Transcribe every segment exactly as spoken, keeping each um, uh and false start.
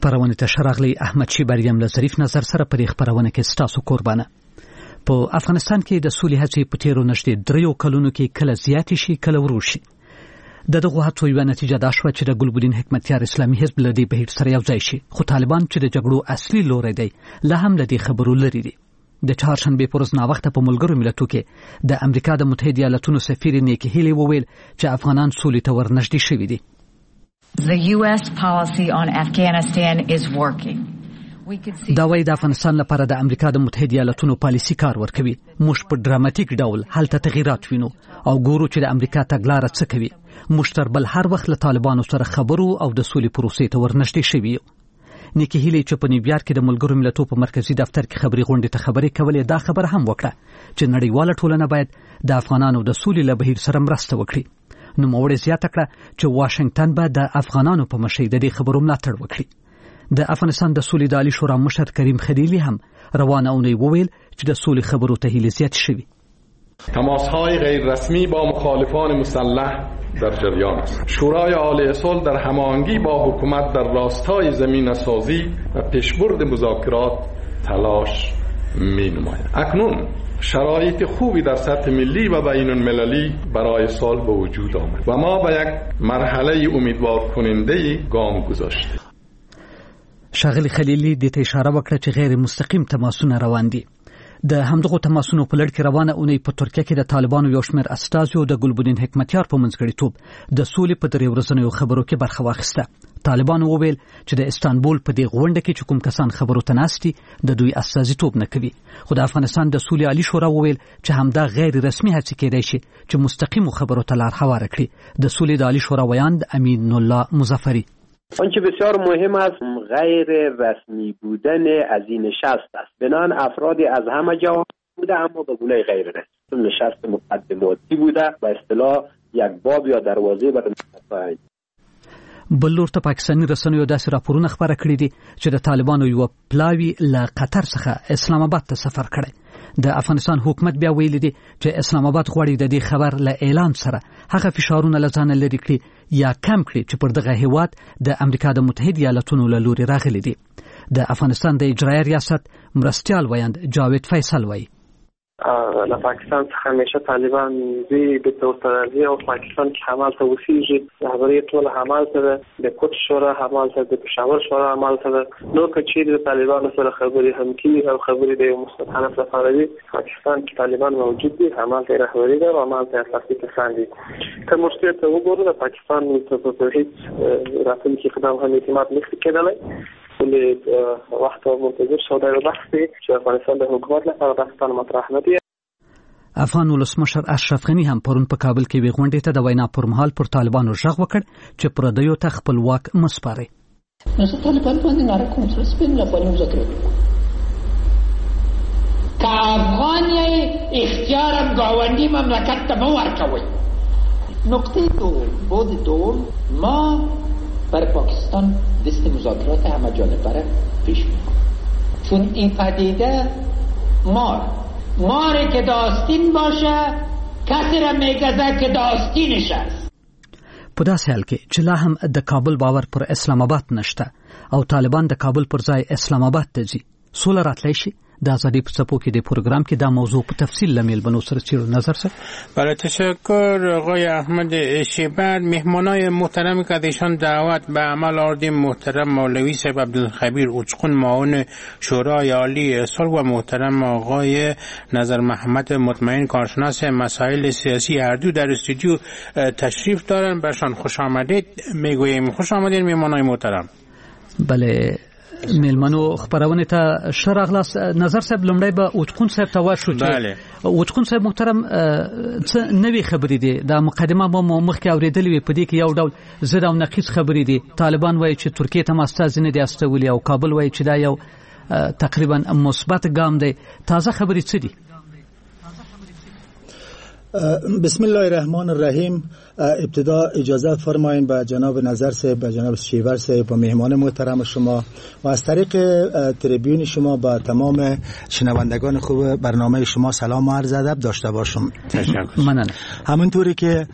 خبرونه ته شراغلی احمد شیبریم له ظریف نظر سره پر خبرونه کې ستاسو قربانه. په افغانستان کې د سولې هڅې په تیرو نږدې دریو کلونو کې کله زیات شي کله ورو شي. د دغه هڅو یوه نتیجه دا شوه چې د ګلبدین حکمتیار اسلامي حزب له دې بهیر سره یو ځای شي، خو طالبان چې د جګړو اصلي لوری دی لا هم له دې خبرو لري دي. د چهارشنبې پر ورځ ناوخته په ملګرو ملتونو کې د امریکا د متحده ایالاتونو سفیر نیکی هیلی وویل چې افغانان سولې ته ورنږدې شوي دي. The U S policy on Afghanistan is working. دا وایي د افغانستان لپاره د امریکا د متحده ایالاتونو پالیسي کار ورکوي. موږ په ډراماتیک ډول هلته تغیرات وینو او ګورو چې د امریکا تګلاره څه کوي. موږ تر بل هر وخت له طالبانو سره خبرو او د سولې پروسې ته ورنږدې شوي یو. نیکی هیلی چې په نیویارک کې د ملګرو ملتونو په مرکزی دفتر کې خبري غونډې ته خبرې کولې، دا خبره هم وکړه چې نړیواله ټولنه باید د افغانانو د سولې له بهیر سره مرسته وکړي. نو موړې زیاته کړه چې واشنگټن به د افغانانو په مشرۍ د دې خبرو ملاتړ وکړي. د افغانستان د سولې د عالی شورا مشر کریم خلیلی هم روانه اونۍ وویل چې د سولې خبرو ته هیله زیات شوي. تماس‌های غیر رسمی با مخالفان مسلح در جریان است. شورای عالی صلح در هماهنگی با حکومت در راستای زمینه‌سازی و پیشبرد مذاکرات تلاش می‌نماید. اکنون شرایط خوبی در سطح ملی و بین المللی برای صلح به وجود آمد و ما به یک مرحله امیدوار کننده گام گذاشتیم. ښاغلي خلیلي دې ته اشاره وکړه چې غیر مستقیم تماسونه روان دي. د همدغه تماسونو په لړ کې روانه اونۍ په ترکیه کې د طالبانو یو شمېر استازو د ګلبدین حکمتیار په منځګړیتوب د سولې په درې ورځنیو خبرو کې برخه واخیسته. طالبانو وویل چې د استانبول په دې غونډه کې چې کوم کسان خبرو ته ناست دي د دوی استازیتوب نه کوي. خو د افغانستان د سولې عالی شورا وویل چې همدا غیر رسمي هڅې کېدای شي چې مستقیم خبرو ته لار هواره کړي. د سولې د عالی شورا ویاند امین الله مظفری: آنچه بسیار مهم است غیر رسمی بودن از این نشست است. بنان افرادی از همه جا بوده اما به گونه غیر رسمی. نشست مقدماتی بوده و اصطلاح یک باب یا دروازه برای نشست. بل لور ته پاکستاني رسنیو داسې راپورونه خبره کړي دي چې د طالبانو یو پلاوی له قطر څخه اسلام آباد ته سفر کړي. د افغانستان حکومت بیا ویلي دي چې اسلام آباد غواړي د دې خبر له اعلان سره هغه فشارونه له ځانه لرې کړي یا کم کړي چې پر دغه هیواد د امریکا د متحده ایالاتونو له لوري راغلي دي. د افغانستان د اجرایي ریاست مرستیال ویاند جاوید فیصل وایي: له پاکستان څخه همیشه طالبان دی به توسطه او پاکستان کې حمال ته وسیږي. خبرې ټول حمال سره د کوټ شورا حمال سره د پېښور شورا حمال سره نو کچې د طالبانو سره خبرې هم کیږي او خبرې د مستقله لپاره دی. پاکستان کې طالبان موجود دي، حمال ته رهبري ده او حمال ته اساسي کسان دي. که مشکل ته وګورو د پاکستان په هیڅ راتلونکي خدام هم اعتماد نشي کېدلی. ولی وقت منتظر شده و بحثی چې افغانستان د حکومت لپاره پاکستان مطرح نه دی. افغان ولسمشر اشرف غني هم پرون په کابل کې وی غونډې ته د وینا پر مهال پر طالبانو ژغ وکړ چې پردیو ته خپل واک مسپاري. نو طالبان باندې نه کوم څه سپین نه پوهیږي مذاکره که افغان یې اختیار گاونډي مملکت ته مو ورکوي. نقطه دوم بود دوم ما برای پاکستان دست مذاکرات همه جانبه را پیش می‌بریم، چون این پدیده مار ماری که داستین باشه کسی را میگذه که داستینش است. په داسې حال کې چې لا هم د کابل باور پر اسلام آباد نشته او طالبان د کابل پر ځای اسلام آباد ته ځي، سوله راتلی شي؟ د ازادي په څپو کې د پروګرام کې دا موضوع په تفصیل لمیل بنو سره چیرو نظر سره. بله تشکر آقای احمد شیبر. مهمانای محترمی که ایشان دعوت به عمل آوردیم محترم مولوی صاحب عبدالخبیر اوچقون معاون شورای عالی صلح و محترم آقای نظر محمد مطمئن کارشناس مسائل سیاسی هر دو در استودیو تشریف دارن. برشان خوش آمدید میگوییم. خوش آمدید مهمانای محترم. بله میلمنو خبرونه ته شراغلاس نظر صاحب لمړی به اوچقون صاحب ته ورشو چې اوچقون صاحب محترم څه نوې خبرې دي. د مقدمه مو مخکې اورېدلې وي، په دې کې یو ډول زړه او نقیض خبرې دي. طالبان وایي چې ترکیه ته استازي نه دي استولي او کابل وایي چې دا یو تقریبا مثبت ګام دی. تازه خبرې څه دي؟ بسم الله الرحمن الرحیم. ابتدا اجازه فرمایید به جناب نظر صاحب، به جناب شیور صاحب و مهمان محترم شما و از طریق تریبیون شما با تمام شنوندگان خوب برنامه شما سلام و عرض ادب داشته باشم. ممنون. همونطوری که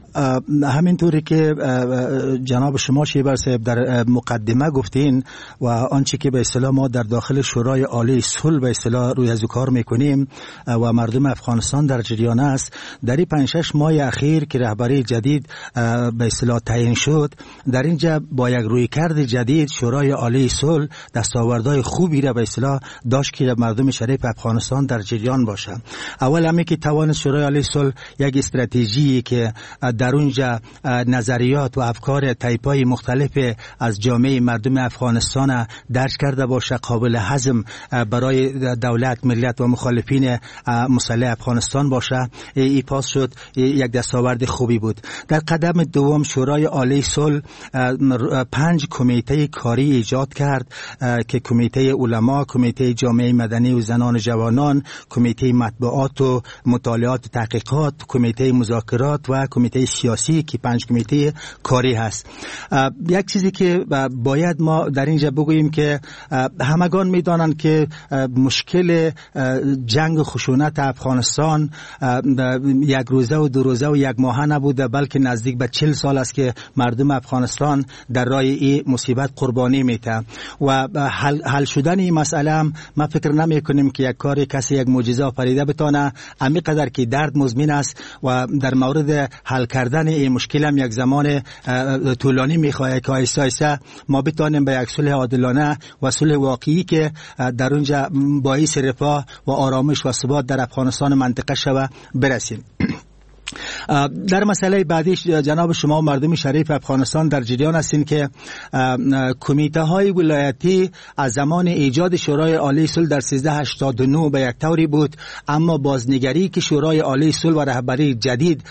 همینطوری که جناب شما شیبر صاحب در مقدمه گفتین و آنچه که به اصطلاح ما در داخل شورای عالی صلح به اصطلاح روی از کار میکنیم و مردم افغانستان در جریان است، در این پنج شش ماه اخیر که رهبری جدید به اصطلاح تعیین شد، در اینجا با یک رویکرد جدید شورای عالی صلح دستاوردهای خوبی را به اصطلاح داشت که مردم شریف افغانستان در جریان باشه. اول همین که توان شورای عالی صلح یک استراتژی که در اونجا نظریات و افکار تایپ‌های مختلف از جامعه مردم افغانستان درک کرده باشه، قابل هضم برای دولت، ملت و مخالفین مسلح افغانستان باشه، ای پاس شد یک دستاورد خوبی بود. در قدم دوم شورای عالی صلح پنج کمیته کاری ایجاد کرد که کمیته علما، کمیته جامعه مدنی و زنان جوانان، کمیته مطبوعات و مطالعات و تحقیقات، کمیته مذاکرات و کمیته سیاسی که پنج کمیته کاری هست. یک چیزی که باید ما در اینجا بگوییم که همگان میدانند که مشکل جنگ و خشونت افغانستان یک روزه و دو روزه و یک ماهه نبوده، بلکه نزدیک به چهل سال است که مردم افغانستان در راه این مصیبت قربانی میته و حل, حل شدن این مسئله هم ما فکر نمی کنیم که یک کار کسی یک معجزه آفریده بتونه. امی قدر که درد مزمن است و در مورد حل کردن این مشکل هم یک زمان طولانی میخواد که آیسته آیسته ما بتانیم به یک صلح عادلانه و صلح واقعی که در اونجا باعث رفاه و آرامش و ثبات در افغانستان منطقه شوه برسیم. در مسئله بعدی جناب شما مردم شریف افغانستان در جریان هستین که کمیته های ولایتی از زمان ایجاد شورای عالی صلح در سیزده هشتاد و نه به یک طوری بود، اما بازنگری که شورای عالی صلح و رهبری جدید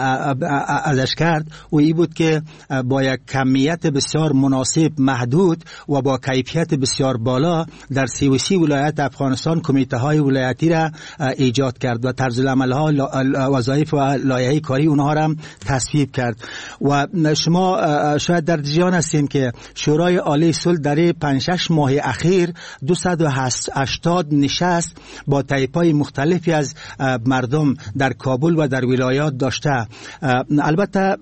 ازش کرد و این بود که با یک کمیت بسیار مناسب، محدود و با کیفیت بسیار بالا در سی و سی ولایت افغانستان کمیته های ولایتی را ایجاد کرد و طرز العمل ها، وظایف و لایحه کاری اونها را هم تصویب کرد. و شما شاید در جریان هستین که شورای عالی صلح در پنج شش ماه اخیر دویست و هشتاد نشست با طایف‌های مختلفی از مردم در کابل و در ولایات داشته. البته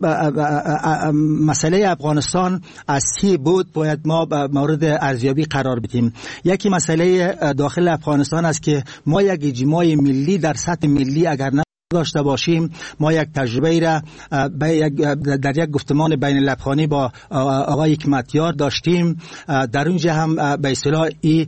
مسئله افغانستان از سی بود باید ما مورد ارزیابی قرار بدیم. یکی مسئله داخل افغانستان است که ما یک اجماع ملی در سطح ملی اگر نه داشته باشیم، ما یک تجربه را در یک گفتمان بین الافغانی با آقای حکمتیار داشتیم. در اونجا هم به اصطلاح این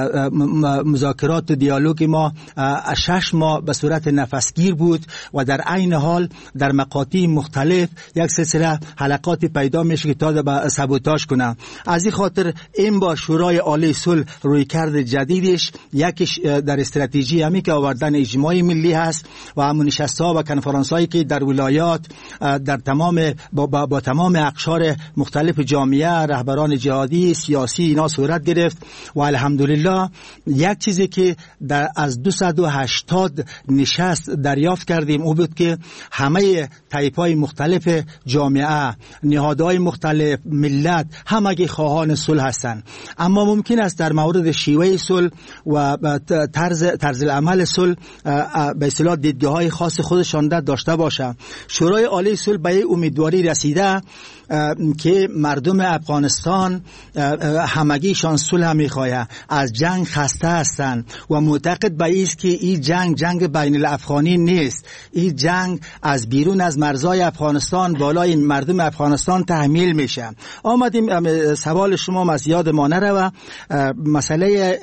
مذاکرات و دیالوگ ما شش ماه به صورت نفسگیر بود و در عین حال در مقاطع مختلف یک سلسله حلقات پیدا میشه که تا به سابوتاژ کنه. از این خاطر این با شورای عالی صلح روی کرد جدیدش یکیش در استراتژی همی که آوردن اجماع ملی هست و همون نشست‌ها و کنفرانس‌هایی که در ولایات در تمام با, با, با تمام اقشار مختلف جامعه، رهبران جهادی، سیاسی اینا صورت گرفت و الحمدلله یک چیزی که در از دویست و هشتاد نشست دریافت کردیم او بود که همه طایف‌های مختلف جامعه، نهادهای مختلف، ملت همگی خواهان صلح هستند، اما ممکن است در مورد شیوه صلح و طرز طرز العمل صلح به اصطلاح دیدگاه‌های خاص خودشان داشته باشه. شورای عالی صلح به امیدواری رسیده که مردم افغانستان همگیشان صلح میخواه، از جنگ خسته هستند و معتقد به ایست که این جنگ جنگ بین الافغانی نیست، این جنگ از بیرون از مرزهای افغانستان بالای مردم افغانستان تحمیل میشه. آمدیم سوال شما از یاد ما نره، مسئله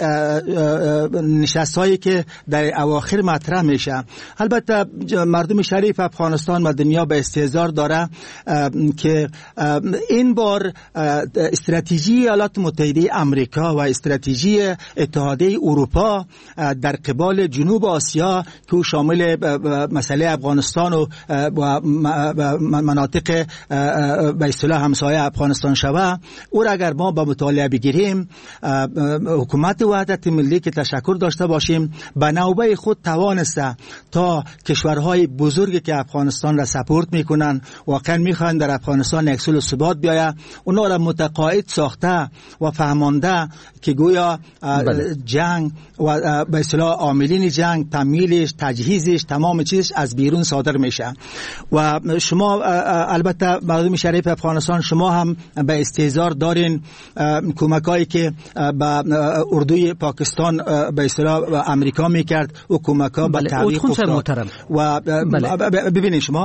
نشستایی که در اواخر مطرح میشه. البته مردم شریف افغانستان و دنیا به استحضار داره که این بار استراتژی ایالات متحده آمریکا و استراتژی اتحادیه اروپا در قبال جنوب آسیا که شامل مسئله افغانستان و مناطق به اصطلاح همسایه افغانستان شوه، او را اگر ما با مطالعه بگیریم، حکومت وحدت ملی که تشکر داشته باشیم به نوبه خود توانسته تا کشورهای بزرگی که افغانستان را سپورت میکنن، واقعا میخوان در افغانستان یک صلح و ثبات بیاید، اونا را متقاعد ساخته و فهمانده که گویا بله. جنگ و به اصطلاح عاملین جنگ، تمویلش، تجهیزش، تمام چیزش از بیرون صادر میشه. و شما البته مردم شریف افغانستان شما هم به استحضار دارین کمکایی که به اردوی پاکستان به اصطلاح امریکا میکرد و کمکا به تعویق افتاد. و ببینید شما،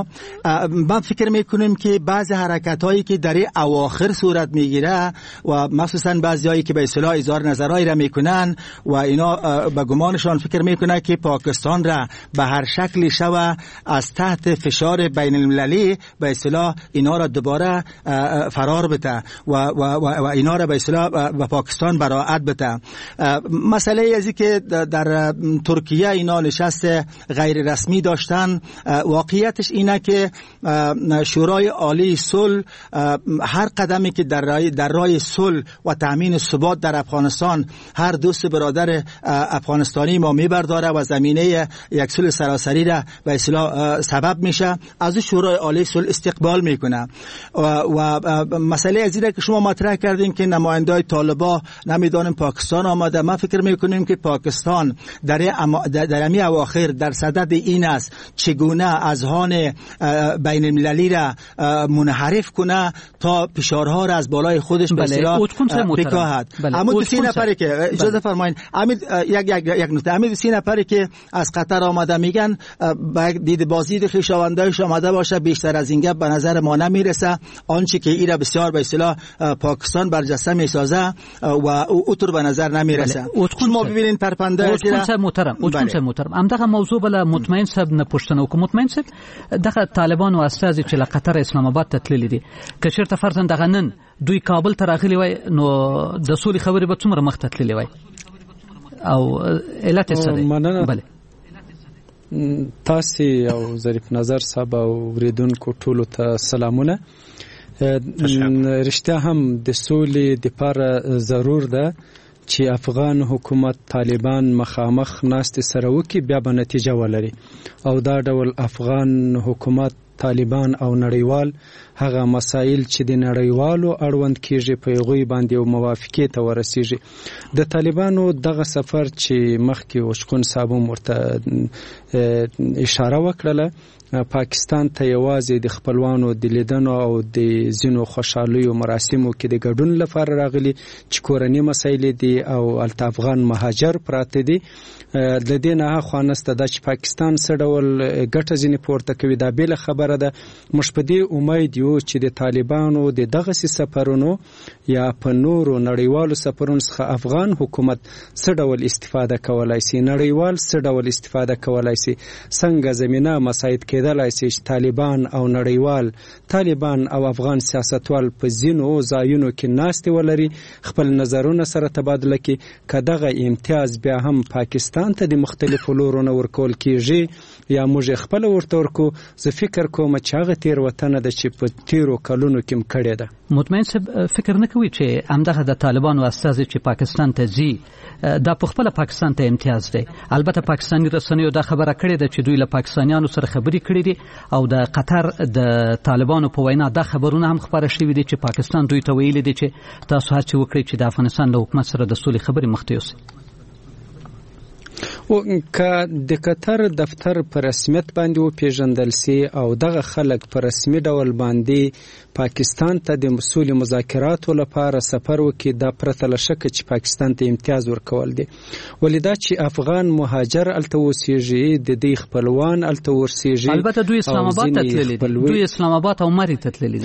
من فکر میکنم که بعضی حرکت هایی که در اواخر صورت میگیره و مخصوصا بعضیایی که به اصطلاح اظهار نظرهایی را میکنن و اینا به گمانشان فکر میکنه که پاکستان را به هر شکلی شوه از تحت فشار بین المللی به اصطلاح اینا را دوباره فرار بده و و و اینا را به اصطلاح به پاکستان براعت بده. مسئله ازی که در ترکیه اینا نشست غیر رسمی داشتن، واقعیتش اینه که شورای عالی صلح هر قدمی که در راه در راه صلح و تامین ثبات در افغانستان هر دوست برادر افغانستانی ما میبرداره و زمینه یک صلح سراسری را به اصطلاح سبب میشه، از شورای عالی صلح استقبال میکنه. و, و مسئله از اینه که شما مطرح کردین که نمایندای طالبان نمیدونم پاکستان آمده، ما فکر میکنیم که پاکستان در در امی اواخر در صدد این است چگونه اذهان بین المللی را منحرف کنه تا فشارها را از بالای خودش به اصطلاح بکاهد. اما دو سه نفری که اجازه فرمایید، امید یک یک یک نکته، امید سه نفری که از قطر آمده میگن با دید بازدید خویشاوندایش آمده باشه، بیشتر از این گپ به نظر ما نمیرسه. آنچه که ایرا بسیار به اصطلاح پاکستان برجسته میسازه و اوتر به نظر نمیرسه. شما ببینین پرپنده اوتکون محترم اوتکون محترم ام دغه موضوع بل مطمئن صاحب نه پښتنه او مطمئن صاحب دغه طالبان او استازي چې له قطر اسلام آباد ته تللی دي که چیرته فرضاً دغه نن دوی کابل ته راغلي وای نو د سولې خبرې به څومره مخ ته تللی وای او علت څه دی؟ بله تاسو او ظریف نظر صاحب او ورېدونکو ټولو ته سلامونه. رښتیا هم د سولې لپاره ضرور ده چې افغان حکومت طالبان مخامخ ناست سره وکي، بیا به نتیجه ولري. او دا ډول افغان حکومت، طالبان او نړیوال هغه مسائل چې د نړیوالو اړوند کیږي په هغوی باندې او موافقې ته ورسیږي. د طالبانو دغه سفر چې مخکې وشکون صاحب ورته اشاره وکړله، پاکستان ته یوازې د خپلوانو د لیدنو او د ځینو خوشحالیو مراسمو کې د ګډون لپاره راغلي چې کورني مسایل دي او الته افغان مهاجر پراته دي. د دې نه خو نسته دا چې پاکستان څه ډول ګټه ځینې پورته کوي، دا بېله خبره ده. موږ په دې امید یو چې د طالبانو د دغسې سفرونو یا په نورو نړیوالو سفرونو څخه افغان حکومت څه ډول استفاده کولی سي، نړیوال څه ډول استفاده کولی سي، څنګه زمینه مساعد کېدلی سي چې طالبان او نړیوال، طالبان او افغان سیاستوال په ځینو ځایونو کې ناستې ولري، خپل نظرونه سره تبادله کړي. که دغه امتیاز بیا هم پاکستان ته د مختلفو لورونو ورکول کېږي یا موږ خپل ورته ورکو، زه فکر کوم چې هغه تېروتنه ده چې په تېرو کلونو کې م کړې ده. مطمئن صاحب فکر نه کوي چې همدغه د طالبانو استازي چې پاکستان ته ځي دا په خپله پاکستان ته امتیاز دی؟ البته پاکستاني رسنیو دا خبره کړې ده چې دوی له پاکستانیانو سره خبرې کړې دي او د قطر د طالبانو په وینا دا خبرونه هم خپاره شوي دي چې پاکستان دوی ته ویلي دي چې تاسو هڅې وکړئ چې د افغانستان له حکومت سره د سولې خبرې مخ ته یوسئ. او که د قطر دفتر په رسمیت باندې وپېژندل سي او دغه خلک په رسمي ډول باندې پاکستان ته د سولې مذاکراتو لپاره سفر وکړي، دا پرته له شکه چې پاکستان ته امتیاز ورکول دي. ولې دا چې افغان مهاجر هلته اوسېږي، د دوی خپلوان هلته ورسېږي. البته دوی اسلام آباد ته تللي دي، دوی اسلام آباد او مرې ته تللي دي.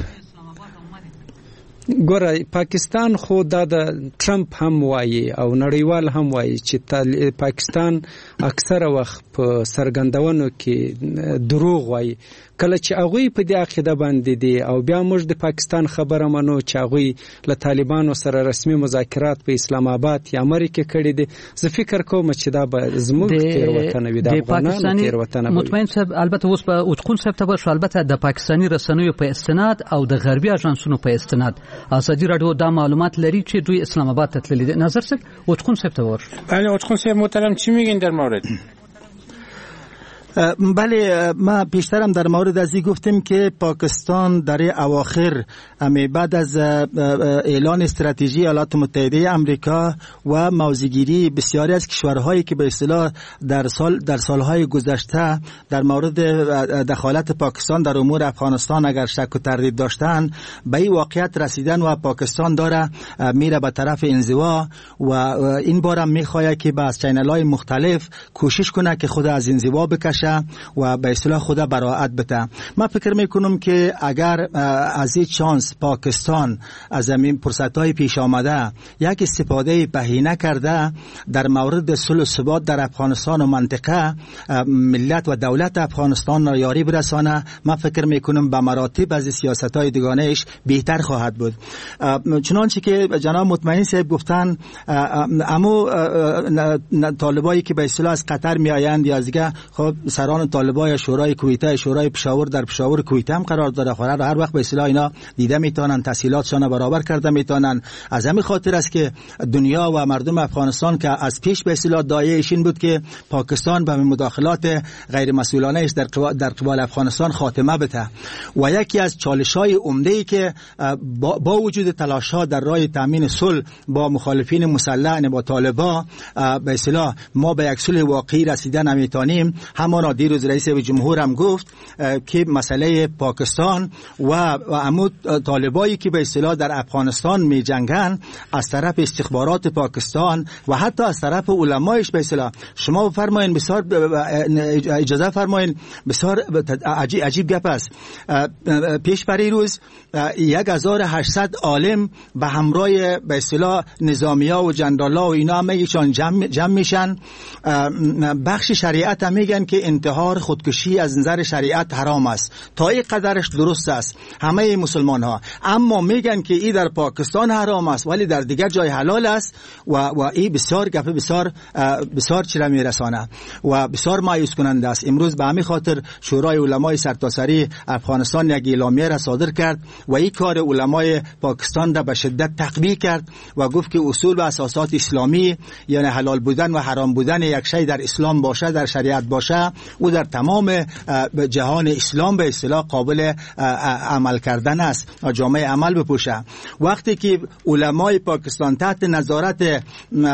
ګوره پاکستان خو دا د ټرمپ هم وایي او نړیوال هم وایي چې پاکستان اکثره وخت په څرګندونو کې دروغ وایي. کله چې هغوی په دې عقیده باندې دي او بیا موږ د پاکستان خبره منو چې هغوی له طالبانو سره رسمي مذاکرات په اسلام آباد یا امریکا کړي دي، زه فکر کوم چې دا به زموږ تېروتنه وي، د افغانانو تېروتنه وي. مطمئن صاحب البته اوس به اوتقون صاحب ته به البته د پاکستاني رسنیو په استناد او د غربي اژانسونو په استناد ازادي راډیو دا معلومات لري چې دوی اسلام آباد ته تللي دي. نظر صاحب اوتقون صاحب ته ور. بله اوتقون صاحب محترم چی میگین در مورد؟ بله، ما پیشترم در مورد ازی گفتیم که پاکستان در اواخر بعد از اعلان استراتژی ایالات متحده آمریکا و موضع‌گیری بسیاری از کشورهایی که به اصطلاح در سال در سالهای گذشته در مورد دخالت پاکستان در امور افغانستان اگر شک و تردید داشتن، به این واقعیت رسیدن و پاکستان داره میره به طرف انزوا و این بارم میخواد که با چینل‌های مختلف کوشش کنه که خود از انزوا بکشه و به اصطلاح خدا براءت بده. من فکر میکنم که اگر از این چانس پاکستان از این فرصت‌های پیش آمده یک استفاده بهینه کرده در مورد صلح و ثبات در افغانستان و منطقه ملت و دولت افغانستان را یاری برسانه، من فکر میکنم به مراتب از سیاست‌های دیگانه‌اش بهتر خواهد بود. چنانچه که جناب مطمئن صاحب گفتن، اما طالبایی که به اصطلاح از قطر میآیند یا از دیگه، خب سران طالبای شورای کویته، شورای پشاور در پشاور کویته هم قرار داره، خورد هر وقت به اصطلاح اینا دیده میتونن تسهیلاتشان برابر کرده میتونن. از همین خاطر است که دنیا و مردم افغانستان که از پیش به اصطلاح دایه‌اش این بود که پاکستان به مداخلات غیر مسئولانه در در قبال افغانستان خاتمه بده و یکی از چالش‌های عمده‌ای که با, با وجود تلاش‌ها در راه تامین صلح با مخالفین مسلح با طالبان به اصطلاح ما به یک صلح واقعی رسیدن نمیتونیم، همانا دیروز رئیس جمهور هم گفت که مسئله پاکستان و عمود طالبایی که به اصطلاح در افغانستان می جنگن از طرف استخبارات پاکستان و حتی از طرف علمایش به اصطلاح، شما فرمایین بسیار اجازه فرمایین بسیار عجیب, عجیب گپ است. پیش پری روز یک هزار و هشتصد عالم به همراه به اصطلاح نظامیا و جنرالا و اینا میشن جمع, جمع میشن. بخش شریعت هم میگن که انتحار خودکشی از نظر شریعت حرام است، تا این قدرش درست است همه مسلمان ها، اما میگن که این در پاکستان حرام است ولی در دیگر جای حلال است و و این بسیار گپ بسیار بسیار چیره میرسانه و بسیار مایوس کننده است. امروز به همین خاطر شورای علمای سرتاسری افغانستان یک اعلامیه را صادر کرد و این کار علمای پاکستان را به شدت تقویه کرد و گفت که اصول و اساسات اسلامی یعنی حلال بودن و حرام بودن یک شی در اسلام باشه، در شریعت باشه، او در تمام جهان اسلام به اصطلاح قابل عمل کردن است و جامعه عمل بپوشه. وقتی که علمای پاکستان تحت نظارت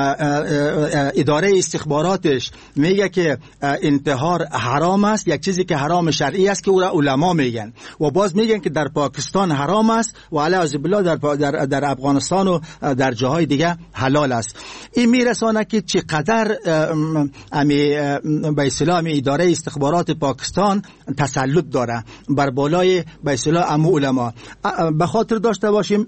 اداره استخباراتش میگه که انتحار حرام است، یک چیزی که حرام شرعی است که او را علما میگن و باز میگن که در پاکستان حرام است و علیه بالله در, در در افغانستان و در جاهای دیگه حلال است. این میرسانه که چقدر امی به اصطلاح اداره استخبارات پاکستان تسلط داره بر بالای به اصطلاح امو علما. به خاطر داشته باشیم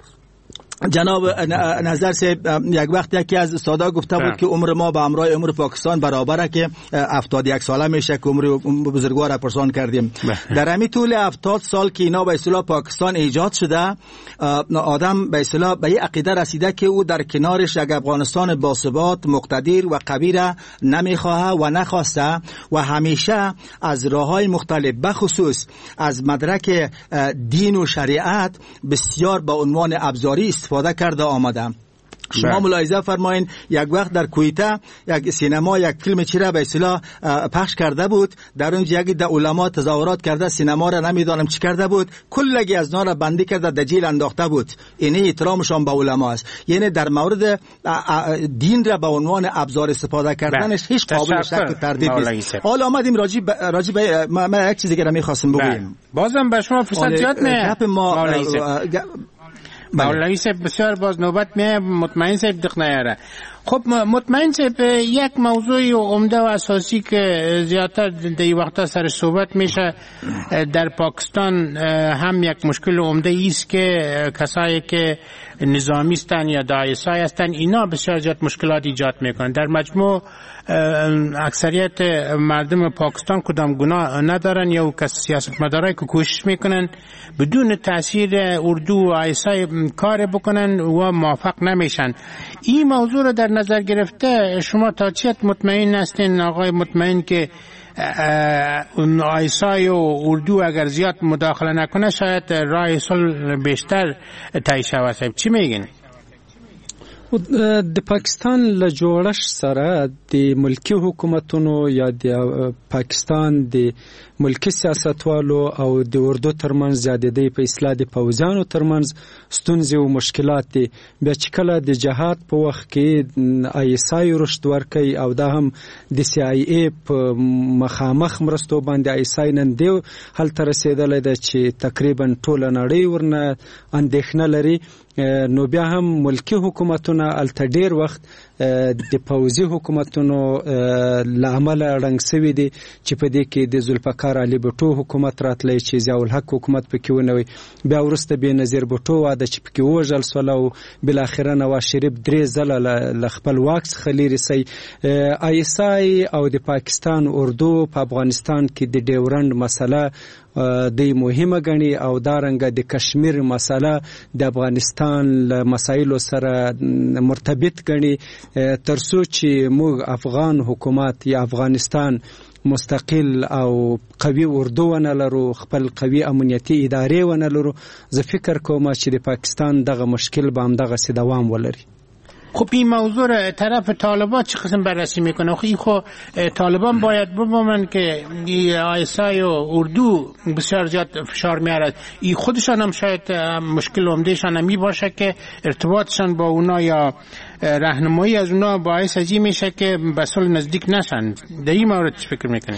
جناب نظر سے یک وقت یکی از استادا گفته بود که عمر ما به همراه عمر پاکستان برابره که هفتاد و یک ساله میشه که عمر بزرگوار پرسان کردیم. در همین طول هفتاد سال که اینا به اصطلاح پاکستان ایجاد شده، آدم به اصطلاح به این عقیده رسیده که او در کنارش یک افغانستان باثبات مقتدر و قوی را نمیخواه و نخواسته و همیشه از راههای مختلف بخصوص از مدرک دین و شریعت بسیار به عنوان ابزاری استفاده کرده آمدم. شما ملاحظه فرمایین یک وقت در کویته یک سینما یک فیلم چی را به اصطلاح پخش کرده بود، در اونجا یک ده علما تظاهرات کرده، سینما را نمیدانم چی کرده بود، کلگی از نار بندی کرده دجیل انداخته بود. اینه احترامشان به علما است. یعنی در مورد دین را به عنوان ابزار استفاده کردنش هیچ قابل شک تردید نیست. حالا آمدیم راجع راجع به ما, ما یک چیزی که می‌خواستم بگویم. بازم به شما فرصت یاد نه مولوی صاحب بسیار باز نوبت میه مطمئن صاحب دق نیاره. خب مطمئن صاحب یک موضوع عمده و اساسی که زیادتر در این وقتا سر صحبت میشه در پاکستان هم یک مشکل عمده است که کسایی که نظامی هستند یا داعشای هستند اینا بسیار زیاد مشکلات ایجاد میکنن. در مجموع اکثریت مردم پاکستان کدام گناه ندارن یا کس سیاستمدارایی که کوشش میکنن بدون تاثیر اردو و آیسای کار بکنن و موفق نمیشن. این موضوع رو در نظر گرفته شما تا چیت مطمئن هستین آقای مطمئن که اون آیسای و اردو اگر زیاد مداخله نکنه شاید راه صلح بیشتر طی شود؟ چی میگین؟ د پاکستان له جوړښت سره د ملکی حکومتونو یا د پاکستان د ملکی سیاستوالو او د اردو ترمنځ زیاتېدې په اصلاح د پوځیانو ترمنځ ستونزې او مشکلات دي. بیا چې کله د جهاد په وخت کې آی اس آی رشد ورکوي او دا هم د سی آی ای په مخامخ مرستو باندې آی اس آی نن دی هلته رسېدلی ده چې تقریبا ټوله نړۍ ورنه اندېښنه لري. نو بیا هم ملکی حکومتونه الته ډیر وخت د پوځي حکومتونو له امله ړنګ سوي دي چې په دې کې د ذوالفقار علي بټو حکومت راتلی چې ضیاء الحق حکومت پکې ونوي. بیا وروسته بېنظیر بټو واده چې پکې ووژل سول او بالاخره نواز شریف درې ځله له خپل واک څخه لیرې سي. آی اس آی او د پاکستان اردو په افغانستان کې د ډیورنډ مسله د مهمه غني او دارنګه د کشمیر مسله د افغانستان له مسایلو سره مرتبط غني ترڅو چې موږ افغان حکومت یا افغانستان مستقل او قوي اردو ونه لرو، خپل قوي امنیتي ادارې ونه لرو، زه فکر کوم چې د پاکستان دغه مشکل به هم دغه سي دوام ولري. خب این موضوع را طرف طالبان چه قسم بررسی میکنه؟ خب این خب طالبان باید بفهمن که آی اس آی و اردو بسیار زیاد فشار میارد. این خودشان هم شاید مشکل عمدهشان هم می باشه که ارتباطشان با اونا یا راهنمایی از اونا باعث ازی میشه که به صلح نزدیک نشن. در این مورد چه فکر میکنی؟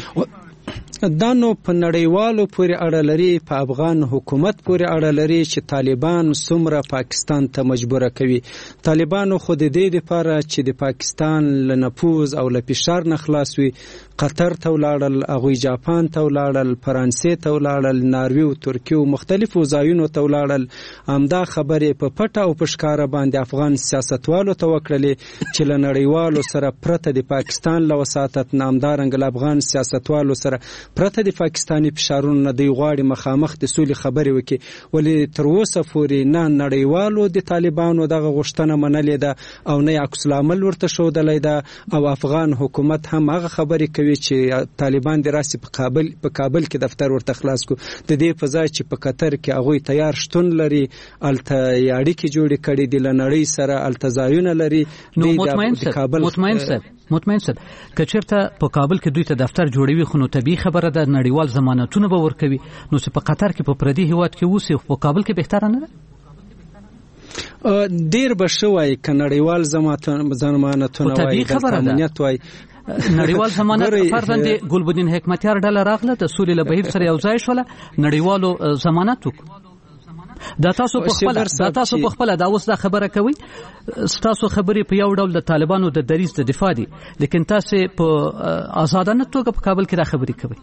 دا نو په نړیوالو پورې اړه لري، په افغان حکومت پورې اړه لري چې طالبان څومره پاکستان ته مجبوره کوي. طالبانو خو د دې لپاره چې د پاکستان له نفوذ او له فشار نه خلاص وي قطر ته ولاړل، هغوی جاپان ته ولاړل، فرانسې ته ولاړل، ناروې او ترکیې او مختلفو ځایونو ته ولاړل. همدا خبرې په پټه او په ښکاره باندې افغان سیاستوالو ته وکړلې چې له نړیوالو سره پرته د پاکستان له وساطت نه، همدارنګه له افغان سیاستوالو سره پرته د پاکستاني فشارونو نه دوی غواړي مخامخ د سولې خبرې وکړي. ولې تر اوسه پورې نه نړیوالو د طالبانو دغه غوښتنه منلې ده او نه عکس العمل ورته ښودلی ده، او افغان حکومت هم هغه خبرې کوي چې طالبان د راسي په کابل په کابل کې دفتر ورته خلاص کو. د دې په ځای چې په قطر کې هغوی تیار شتون لري، الته اړیکې جوړې کړي دي له نړۍ سره، الته ځایونه لري. نو مطمئن صاحب مطمئن صاحب مطمئن صاحب که چېرته په کابل کې دوی ته دفتر جوړوي خو نو طبیعي خبره ده نړیوال ضمانتونه به ورکوي. نو چې په قطر کې په پردي هیواد کې اوسي په کابل کې بهتره نه ده؟ ډیر به ښه وایي که نړیوال ضمانتونه وایي، دلته امنیت وایي. نړیوال ضمانت فرضاً د ګلبدین حکمتیار ډله راغله د سولې له بهیر سره یو ځای شوله، نړیوالو ضمانت وکړو. دا تاسو په خپل دا تاسو په خپل دا اوس دا خبره کوي، تاسو خبرې په یو ډول د طالبانو د دریځ د دفاع دي، لیکن تاسو په آزادانه توګه په کابل کې دا خبرې کوي.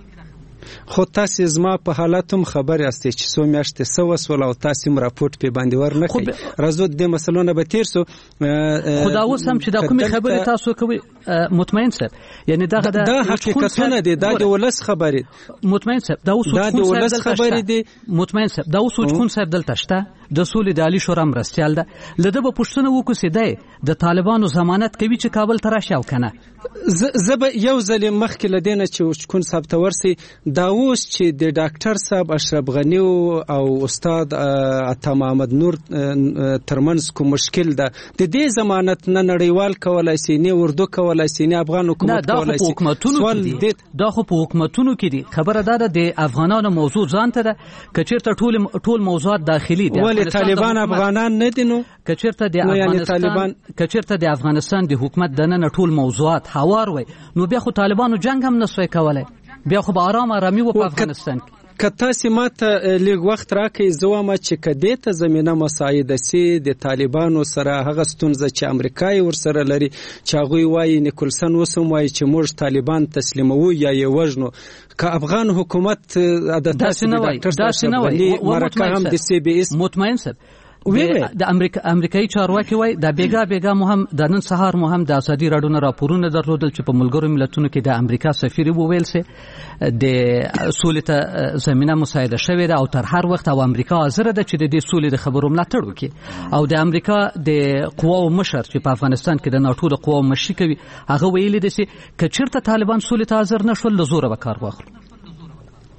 خو تاسو زما په حالاتم خبر یاستئ چې څو میاشتې څه وسول او تاسو م راپورټ په باندې ورنه کړئ. راځو د مسلو نه به تیر سو. خدا اوس هم چې دا کومې خبرې تاسو کوي مطمئن صاحب، یعنی دا دا حقیقتونه دي، دا د ولس خبرې. مطمئن صاحب دا اوس دا د ولس خبرې دي. مطمئن صاحب دا اوس چون صاحب دلته شته د سولې د عالی شورا مرستیال ده، لده به پښتنه وکړي سیده د طالبانو ضمانت کوي چې کابل ته راشي او کنه. زه به یو ځل مخکې لدینه چې چون صاحب ته ورسي دا اوس چې د ډاکټر صاحب اشرف غنی او استاد عطا محمد نور ترمنځ کوم مشکل ده، د دې ضمانت نه نړیوال کولای شي نه اردو کولای شي نه افغان حکومت کولای شي. دا خو په حکومتونو کې دي. خبره ده د افغانانو موضوع ځان ته ده، که چېرته ټول ټول موضوعات داخلي دي. ولې طالبان افغانان نه دي؟ نو که چېرته د افغانستان که چېرته د افغانستان د حکومت دننه ټول موضوعات هوار وي نو بیا خو طالبانو جنگ هم نسوي کولای، بیا خو به آرام آرامي و په افغانستان کې. که تاسو ماته لږ وخت راکړئ زه وایم چې که دې ته زمینه مساعده سي د طالبانو سره هغه ستونزه چې امریکا یې ورسره لري چې هغوی وایي نیکولسن اوس هم وایي چې موږ طالبان تسلیموو یا یې وژنو، که افغان حکومت د تاسو د ډاکټر صاحب مرکه هم د سی بي اس مطمئن صاحب د امریکا امریکایي چارواکي وای د بیګا بیګا مهم د نن سهار مهم د ازادي راډیو راپورونه درلودل چې په ملګرو ملتونو کې د امریکا سفیر وویل سي د سولې ته زمينه مساعده شوې ده او تر هر وخت او امریکا حاضر ده چې د دې سولې د خبرو ملاتړ وکړي. او د امریکا د قواو مشر چې په افغانستان کې د ناتو د قواو مشر کوي هغه ویلي دي چې کچرته طالبان سولې ته حاضر نشول له زوره به کار واخلو.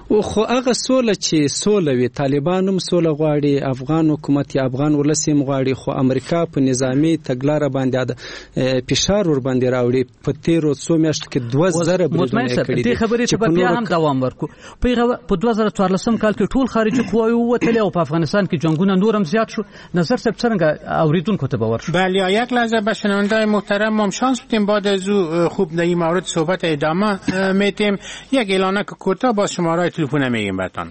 او خو هغه سوله چې سوله وي طالبان هم سوله غواړي افغان حکومت یا افغان ولس هم غواړي خو امریکا په نظامی تګلاره باندې فشار ور باندې راوړي په تیرو څو میاشتو کې دوه زره بریدونه کړي دي خبرې ته بیا هم دوام ورکو په دوه زره څوارلسم کال کې ټول خارجي قواوی ووتلې او په افغانستان کې جنگونه نورم زیات شو. نظر صاحب څنګه اوریدونکو ته باور شو؟ بله یک لحظه به شنونده محترم ما شانس بدیم بعد از او خوب در این مورد صحبت ادامه میتیم. یک اعلانه کوتاه با شماره تلفن میگیم براتون.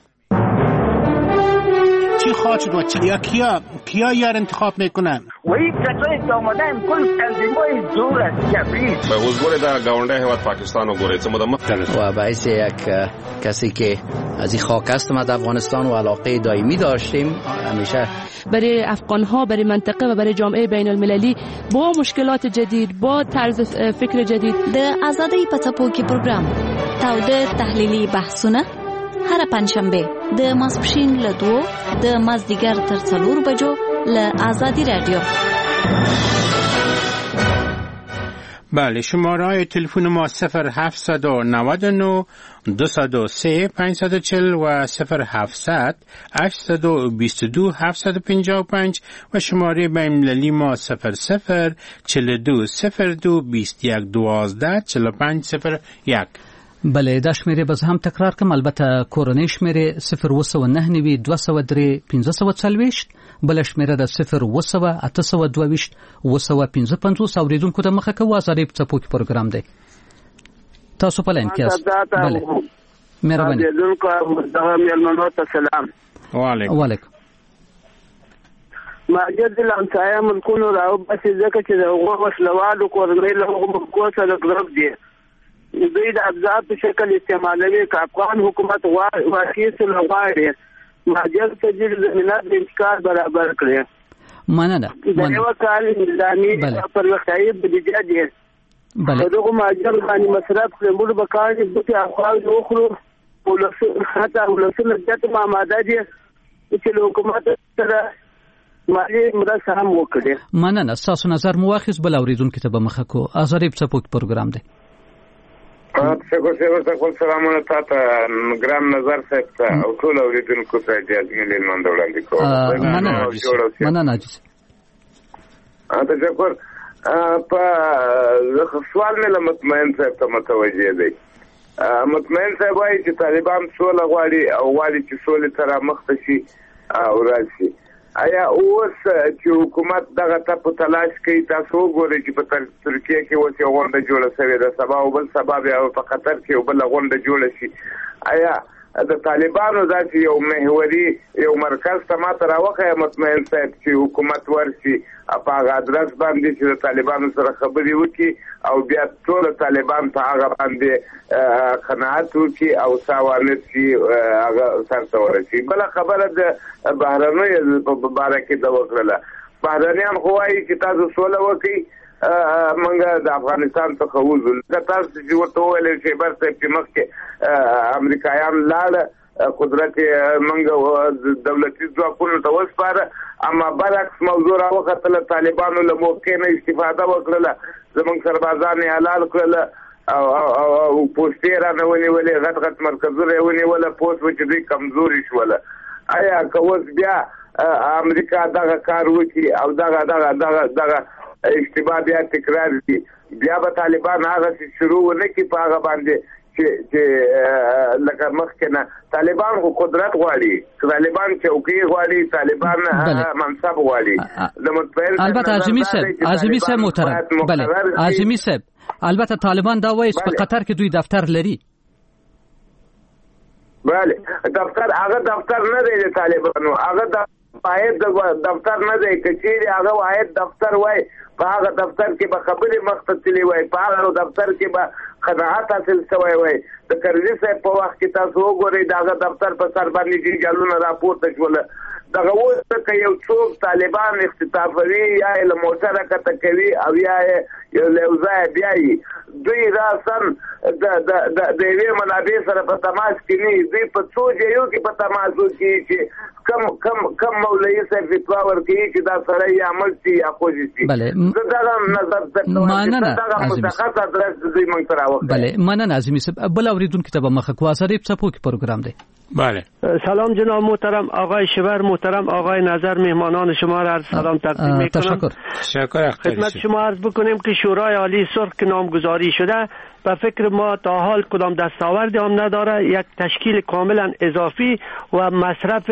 چی خواهد شد و چی یا کیا کیا یار انتخاب میکنن؟ وی کسایی که آمدن کل تنظیمای دور از کبریت به حضور در گاونده هواد پاکستان و گوریت مدام و باعث یک کسی که از این خاک است ما در افغانستان و علاقه دائمی داشتیم همیشه برای افغان ها برای منطقه و برای جامعه بین المللی با مشکلات جدید با طرز فکر جدید د آزادی پڅپو کې پروګرام تاو د تحلیلی بحثونه هر پنځشنبه د ماسپښین له دوه د مازدیګر تر څلور بجو له آزادی رادیو. بله شماره تلفن ما صفر هفتصد و نود و نه دویست و سه پانصد و چهل و صفر هفتصد هشتصد و بیست و دو هفتصد و پنجاه و پنج و شماره بین‌المللی ما صفر صفر چهل و دو صفر دو بیست و یک دوازده چهل و پنج صفر یک. بله دا شمیره باز هم تکرار کم. البته کورنۍ شمیره صفر و سو نه نوي دوه سو درې پنځه سو څلوېښت بل شمیره د صفر و سو اته سو دوه ویشت و سو پنځه پنځوس اوریدونکو ته مخه کوو. ازادي په څپو کې پروګرام دی. تاسو په لاین کې یاست. بله مهرباني. اوریدونکو مېلمنو ته سلام. وعلیکم وعلیکم. ماجد الامسایه ملکونو راو بسې ځکه چې د هغو وسلوالو کورنۍ له هغو مفکو سره ګرب دي. دوی د ابزار په شکل استعمالوي که افغان حکومت واقعي سوله غواړي مهاجر ته د زمینه د انتقال برابر کړي. مننه. د یو کال نظامي پرمختیايي بودیجه دي. په دغه مهاجر باندې مصرف کړي موږ به کار دې افغان وخورو ولسو حتی ولسو د ماده دي چې حکومت سره مالي مرسته هم وکړي. مننه. تاسو نظر مو واخیست. بل اوریدونکو ته به مخه کو. ازادي په څپو کې پروګرام دی. شکر شکر تاسو سلامونه تاسو ګرام نظر صاحب ته او ټول اوریدونکو ته د دې لمن وړاندې کوم. مننه مننه. اته شکر په سوال مې مطمئن صاحب ته متوجه دی. مطمئن صاحب وايي چې طالبان سوله غواړي او غواړي چې سولې سره مخ شي او راشي. آیا اوس چې حکومت دغه ته په تلاش کوي تاسو ګورئ چې په ترکیه کې اوس یو غونډه جوړه شوې ده سبا او بل سبا بیا په قطر کې یو بل غونډه جوړه شي. آیا د طالبانو داسې یو محوري یو مرکز ته ماته راوښیه مطمئن صاحب چې حکومت ورشي په هغه ادرس باندې چې د طالبانو سره خبرې وکړي او بیا ټول طالبان په هغه باندې قناعت وکړي او ساوانت شي هغه سرته ورسي. بله خبره د بهرنیو په باره کې ده وکړله. بهرنیان خو وایي چې تاسو سوله وکړئ منګه د افغانستان څخه وځو. لکه تاسو چې ورته وویل شیبر صاحب چې مخکې امریکایان لاړه قدرت منګه دولتي ځواکونو ته وسپاره اما برعکس موضوع راوختله طالبانو له موقع نه استفاده وکړله زموږ سربازان یې حلال کړله او پوستې رانه ونیولې غټ غټ مرکزونه یې ونیوله پوست و چې دوی کمزوري شوله. آیا که اوس بیا امریکا دغه کار وکړي او دغه دغه دغه دغه اشتباه بیا تکرار شي بیا به طالبان هغه شروع ونه کړي په هغه باندې چې چې لکه مخکې نه طالبان خو قدرت غواړي طالبان چوکۍ غواړي طالبان منصب غواړي. د مطمئن البته اعظمي صاحب اعظمي صاحب محترم بله اعظمي صاحب البته طالبان دا وایي په قطر کې دوی دفتر لري. بله دفتر هغه دفتر نه دی د طالبانو هغه واحد دفتر نه دی که چیرې هغه واحد دفتر وای په هغه دفتر کې به خبرې مخته تللی وای په هغه دفتر کې به قناعت حاصل شوی وای. د کرزي صاحب په وخت کې تاسو وګورئ د هغه دفتر په سر باندې جنجالونه راپورته شول. دغه اوس که یو څوک طالبان اختطافوي یا یې له موټره کته کوي او یا یې له یو ځایه بیایي دوی راسن د یوې منابع سره په تماس کې نه دوی په څو ځایو کې په تماس کې چې کم کم کم مولوی صاحب فتوا ورکوي چې دا سړی یا مړ شي یا خوشي شي زه دغه نظر درکوم دغه مشخص ادرس دوی موږ ته راوښیي. بله مننه اعظمي صاحب. بل اورېدونکي ته به مخه کړو. ظریف څپو کې پروګرام دی. بله سلام جناب محترم آقای شیبر، محترم آقای نظر، مهمانان شما را سلام تقدیم میکنم. تشکر. تشکر. خدمت شما عرض بکنیم که شورای عالی سرخ که نامگذاری شده و فکر ما تا حال کدام دستاوردی هم نداره، یک تشکیل کاملا اضافی و مصرف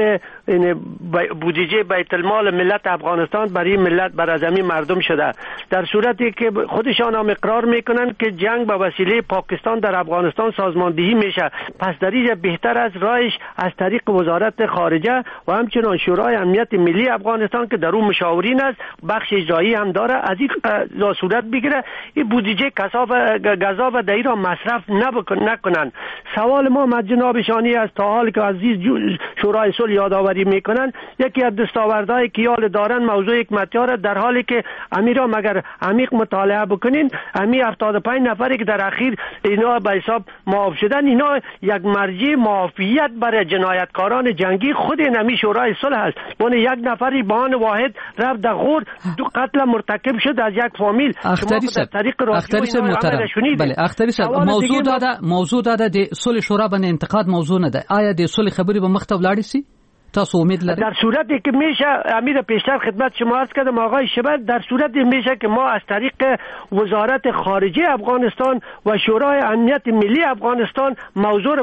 بودجه بیت المال ملت افغانستان برای ملت بر زمین مردم شده، در صورتی که خودشان هم اقرار میکنن که جنگ به وسیله پاکستان در افغانستان سازماندهی میشه. پس در اینجا بهتر از رایش از طریق وزارت خارجه و همچنان شورای امنیت ملی افغانستان که در اون مشاورین است، بخش اجرایی هم داره، از این صورت بگیره این بودجه کثاف غذا و دهی را مصرف نکنن. سوال ما از جناب شانی است، تا حال که عزیز شورای صلح یادآوری میکنن یکی از دستاوردهای که یال دارن موضوع حکمتیار را، در حالی که امیرا مگر عمیق مطالعه بکنین امی هفتاد و پنج نفری که در اخیر اینا به حساب معاف شدن، اینا یک مرجع معافیت برای جنایتکاران جنگی خود نمی شورای صلح است. اون یک نفری با آن واحد رفت در غور دو قتل مرتکب شد از یک فامیل. اختری صاحب اختری صاحب محترم. بله اختری صاحب موضوع داده موضوع داده د صلح شورا باندې انتقاد موضوع نه ده. آیا د صلح خبري به مخته ولاړ شي؟ تاسو امید لرید؟ در صورتی که میشه امیر پیشتر خدمت شما عرض کردم آقای شبر، در صورتی میشه که ما از طریق وزارت خارجه افغانستان و شورای امنیت ملی افغانستان موضوع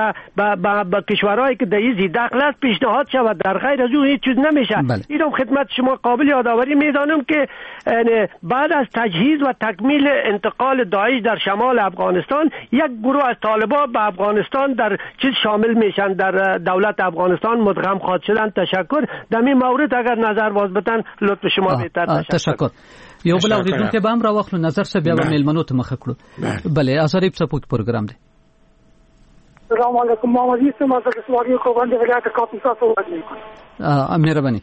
با کشورهایی که در این داخل است پیشنهاد شود، در غیر از اون هیچ چیز نمیشه. بله. اینم خدمت شما قابل یادآوری میدانم که بعد از تجهیز و تکمیل انتقال داعش در شمال افغانستان یک گروه از طالبان به افغانستان در چیز شامل میشن، در دولت افغانستان مدغم خواهد شدن. تشکر. در این مورد اگر نظر باز بدن لطف شما بهتر. تشکر. تشکر. یو بل اوریدونکو به امر واخلو نظر سه بیا به میلمنو ته مخ کړو. بله ازریب سپوک پروګرام دی. السلام علیکم محمد اسم از سواری کوبند ولایت کاپیسا صحبت میکنم. مهربانی.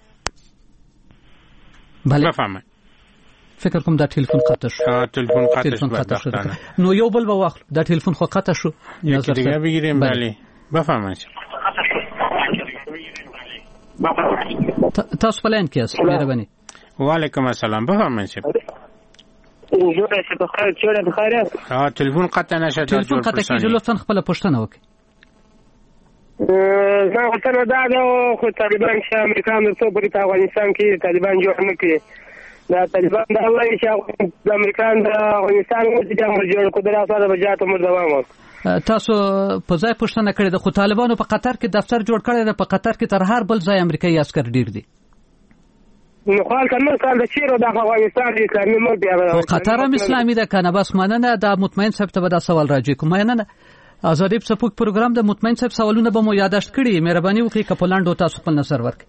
بله بفهمه. فکر کوم دا ټلیفون قطع شو. ها ټلیفون قطع شو. نو یو بل واخلو دا ټلیفون خو قطع شو. نظر دیگه بگیریم. بله بفهمه. تاسو پلان کې است مهرباني. وعلیکم السلام بفرمایئ. جوړه شه په خیر چیرې په خیر است. ها ټلیفون قطع نشه. ټلیفون قطع کیږي لطفا خپل پوښتنه وکړئ. زه غوښتنه دا ده خو طالبان چې امریکا نو څو په افغانستان کې طالبان جوړ نه کړي. دا طالبان دا وایي چې د امریکا د افغانستان د جوړ کړو سره به جاته مر دوام وکړي. تاسو په ځای پوښتنه کړې ده خو طالبانو په قطر کې دفتر جوړ کړی دی. په قطر کې تر هر بل ځای امریکایي عسکر ډیر دي. نو خپل کله کله د چیرې د افغانستان اسلامي ملک دی. قطر هم اسلامي ده کنه. بس مننه دا مطمئن صاحب ته به دا سوال راځي کوم مننه. ازادي سپوک پروګرام د مطمئن صاحب سوالونه به مو یاداشت کړي. مهرباني وکړئ کپلاندو تاسو خپل نظر ورکړئ.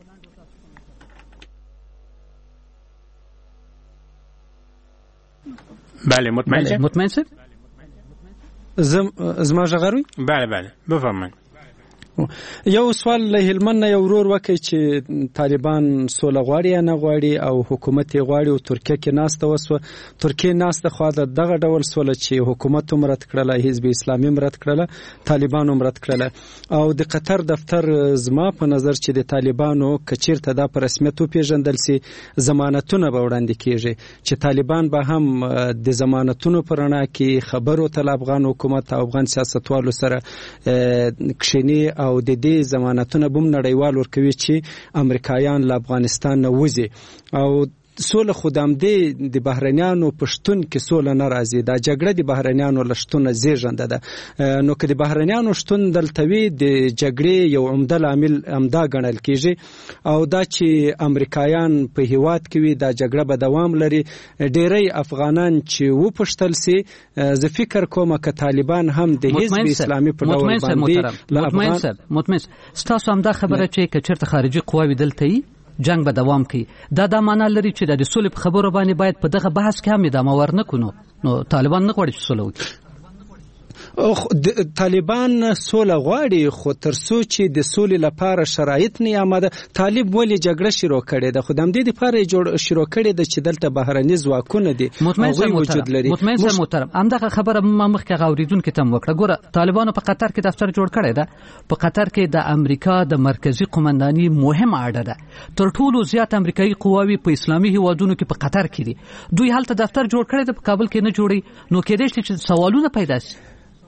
بله مطمئن صاحب. مطمئن صاحب زم زما ژغروي. بله بله بفهمئ. یو سوال له هلمند نه یو ورور وکړي چې طالبان سوله غواړي یا نه غواړي او حکومت یې غواړي او ترکیه کې ناسته وسوه. ترکیه ناسته خو د دغه ډول سوله چې حکومت هم رد کړله، حزب اسلامي هم رد کړله، طالبان هم رد کړله. او د قطر دفتر زما په نظر چې د طالبانو که چیرته دا په رسمیت وپېژندل سي ضمانتونه به وړاندې کېږي چې طالبان به هم د ضمانتونو په رڼا کې خبرو ته افغان حکومت او افغان سیاستوالو سره کښیني او د دې ضمانتونه بم نړیوال ورکوي چې امریکایان له افغانستان نه وځي. او سوله خودم دی د بهرنیانو پښتون کې سوله نه راځي. دا جګړه د بهرنیانو لشتونه زیږنده ده. نو که د بهرنیانو شتون دلته وي د جګړې یو عمده لامل همدا ګڼل کېږي. او دا چې امریکایان په هیواد کې وي دا جګړه به دوام لري. ډیری افغانان چې وپوښتل سي زه فکر کوم که طالبان هم د حزب اسلامي په ډول باندې مطمئن صاحب مطمئن ستاسو هم دا خبره چې که چېرته خارجي قواوې دلته وي جنگ به دوام کوي. دا دا معنا لري چې د صلح په خبرو باندې باید په دغه بحث کې هم ادامه ورنکړو. نو طالبان نه غواړي چې صلح وکړي. طالبان سوله غواړي خو تر څو چې د سولې لپاره شرایط نه آماده. طالب ولې جګړه شروع کړې ده؟ خو د همدې لپاره جوړ شروع کړې ده چې دلته بهرني ځواکونه دي هغوی وجود لري. مطمئن سره محترم همدغه خبره ما مخکې غوریدونکو ته وکړه. ګوره طالبانو په قطر کې دفتر جوړ کړی ده. په قطر کې د امریکا د مرکزی قومنداني مهمه اډه ده. تر ټولو زیات امریکایي قواوی په اسلامي هیوادونو کې په قطر کې دي. دوی هلته دفتر جوړ کړی ده، په کابل کې نه جوړي. نو کېدای شي چې سوالونه پیدا شي.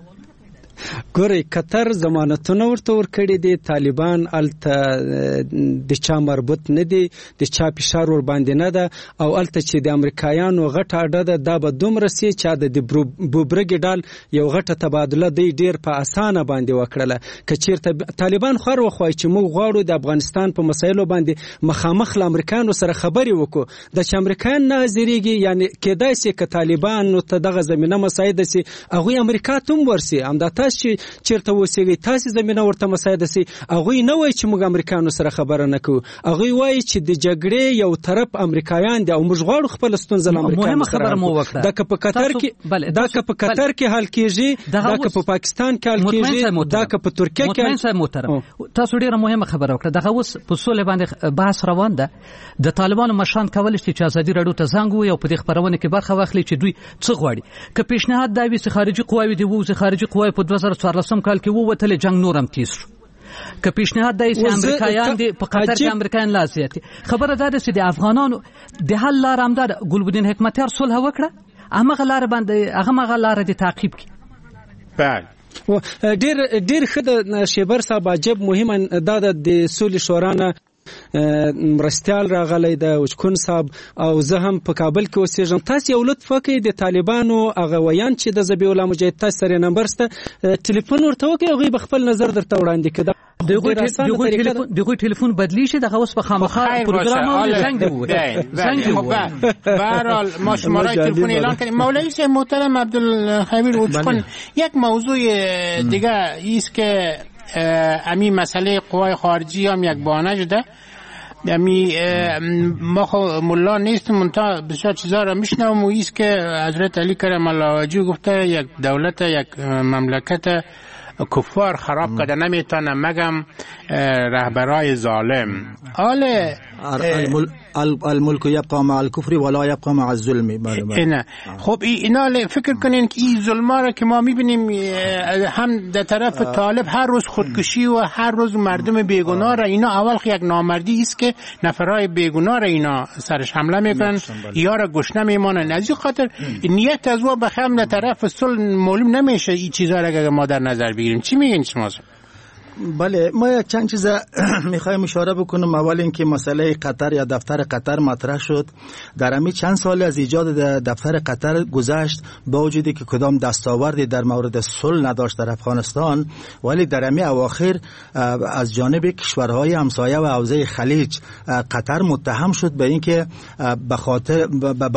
ګورئ قطر ضمانتونه ورته ورکړي دي. طالبان الته د چا مربوط نه دي، د چا فشار ور باندې نه ده، او الته چې د امریکایانو غټه اډه ده دا به دومره سي چې د بوبرګ ډال یو غټه تبادله دی ډیر په اسانه باندې وکړله. که چیرته طالبان خور وخوای چې موږ غواړو د افغانستان په مسایلو باندې مخامخ له امریکایانو سره خبرې وکړو، د چې امریکایان نه حاضرېږي، یعنی کېدای سي که طالبانو ته دغه زمینه مساعده سي هغوی امریکا ته هم ورسي. همدا تاسو چې چیرته اوسېږئ تاسې زمینه ورته مساعده سي. هغوی نه وایي چې موږ امریکایانو سره خبره نه کوو، هغوی وایي چې د جګړې یو طرف امریکایان دي او موږ غواړو خپله ستونزه له امریکایانو سره حل کړو. دا که په قطر کې دا که په قطر کې حل کېږي، دا که په پاکستان کې حل کېږي، دا که په ترکیه کې. مطمئن صاحب محترم تاسو ډېره مهمه خبره وکړه. دغه اوس په سولې باندې بحث روان ده. د طالبانو مشران کولی شي چې ازادي راډیو ته زنګ ووهي او په دې خپرونه کې برخه واخلي چې دوی څه غواړي. که پیشنهاد دا وي چې خارجي قواوې دې ووځي، خارجي قواوې په دوه زره څوارلسم کال کې ووتلې، جنگ نور هم تیز شو. که پیشنهاد دی چې امریکایان دي په قطر کې امریکایان لا زیات. خبره دا ده چې د افغانانو د حل لار هم ده. ګلبدین حکمتیار صلح وکړه، همغه لار باندې هغه لار دې تعقیب کړي. بله ډیر ډیر ښه د شیبر صاحب عجب مهمه دا د سولې شورا نه مرستیال راغلی د وچکون صاحب او زه هم په کابل کې اوسېږم. تاسو یو لطف وکړئ د طالبانو هغه ویان چې د ذبیح الله مجاهد تاسو سره نمبر شته ټلیفون ورته وکړئ، هغوی به خپل نظر درته وړاندې کړي. دغه ټلیفون بدلی شي، دغه اوس په خامخا پروګرام زنګ دی زنګ. به هر حال ما شماره تلفن اعلان کردیم. مولوی صاحب محترم عبدالخبیر وچکون، یک موضوع دیگه است که امی مسئله قوای خارجی هم یک بهانه شده. امی ما خو ملا نیستم، منتها بسیار چیزا را میشنوم و ایست که حضرت علی کرم الله وجهه گفته یک دولت، یک مملکت کفار خراب کرده نمیتونه مگم رهبرای ظالم. حال الملک یبقى مع الكفر ولا یبقى مع الظلم. نه خب اینا فکر کنین که این ظلما را که ما میبینیم هم در طرف طالب هر روز خودکشی و هر روز مردم بیگناه را، اینا اول یک نامردی است که نفرای بیگناه را اینا سرش حمله میکنن یا را گشنه میمانن. از این خاطر نیت از و بخم در طرف صلح معلوم نمیشه. این چیزا را که ما در نظر بگیریم. چی میگین شما؟ بله ما یک چند چیز میخوایم اشاره بکنم. اول اینکه مسئله قطر یا دفتر قطر مطرح شد. در همین چند سال از ایجاد دفتر قطر گذشت با وجودی که کدام دستاوردی در مورد صلح نداشت در افغانستان، ولی در همین اواخر از جانب کشورهای همسایه و حوزه خلیج قطر متهم شد به اینکه به خاطر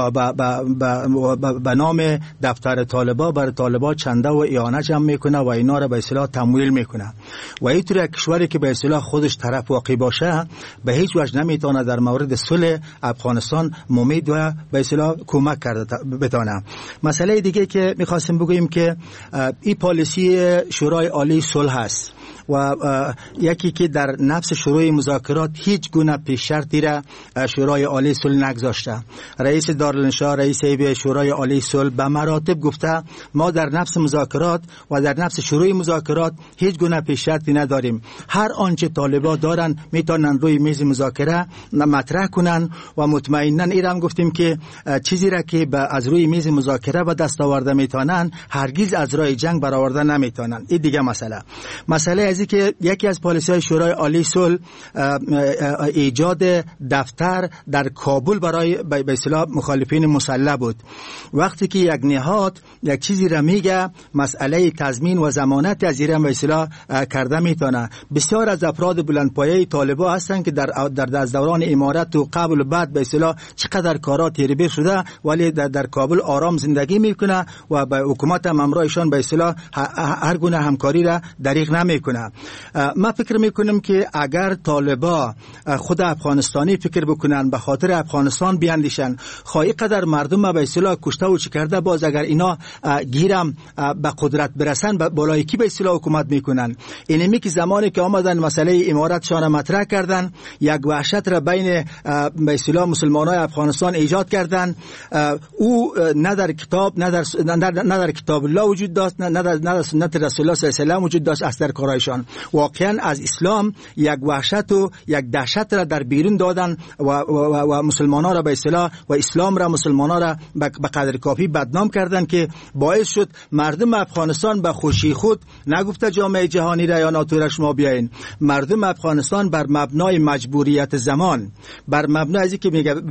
به نام دفتر طالبان بر طالبان چنده و اعانه جمع میکنه و اینا را به اصطلاح تمویل میکنه. و اینطور یک کشوری که به اصطلاح خودش طرف واقع باشه به هیچ وجه نمیتونه در مورد صلح افغانستان ممید و به اصطلاح کمک کرده بتونه. مسئله دیگه که میخواستیم بگوییم که این پالیسی شورای عالی صلح است و یکی که در نفس شروع مذاکرات هیچ گونه پیش شرطی را شورای عالی صلح نگذاشته. رئیس دارالانشا، رئیس شورای عالی صلح به مراتب گفته ما در نفس مذاکرات و در نفس شروع مذاکرات هیچ گونه پیش شرطی نداریم. هر آنچه طالبان دارن میتونن روی میز مذاکره مطرح کنن و مطمئنا ایران گفتیم که چیزی را که از روی میز مذاکره به دست آورده میتونن هرگز از راه جنگ برآورده نمیتونن. این دیگه مسئله. مسئله از که یکی از پالیسی‌های شورای عالی صلح ایجاد دفتر در کابل برای به اصطلاح مخالفین مسلح بود. وقتی که یک نهاد یک چیزی را میگه مسئله تضمین و ضمانت از ایران به اصطلاح کرده میتونه. بسیار از افراد بلندپایه طالبان هستند که در در از دوران امارت و قبل و بعد به اصطلاح چقدر کارا تیربیر شده ولی در, در کابل آرام زندگی میکنه و به حکومت هم امرایشان به اصطلاح هر گونه همکاری را دریغ نمیکنه. آمده. من فکر میکنم که اگر طالبا خود افغانستانی فکر بکنن، به خاطر افغانستان بیاندیشن، خواهی قدر مردم به اصطلاح کشته و چی کرده، باز اگر اینا گیرم به قدرت برسن بالای کی به اصطلاح حکومت میکنن؟ اینمی که زمانی که آمدن مسئله امارتشان مطرح کردن، یک وحشت را بین به اصطلاح مسلمانای افغانستان ایجاد کردن. او نه در کتاب نه در نه در کتاب الله وجود داشت، نه در نه در سنت رسول الله صلی الله علیه و آله وجود داشت. از در کارایشان واقعا از اسلام یک وحشت و یک دهشت را در بیرون دادن و, و, و, و مسلمانان را به اصطلاح و اسلام را مسلمانان را به قدر کافی بدنام کردند که باعث شد مردم افغانستان به خوشی خود، نگفته جامعه جهانی را یا ناتو را شما بیاین، مردم افغانستان بر مبنای مجبوریت زمان، بر مبنای ازی که میگه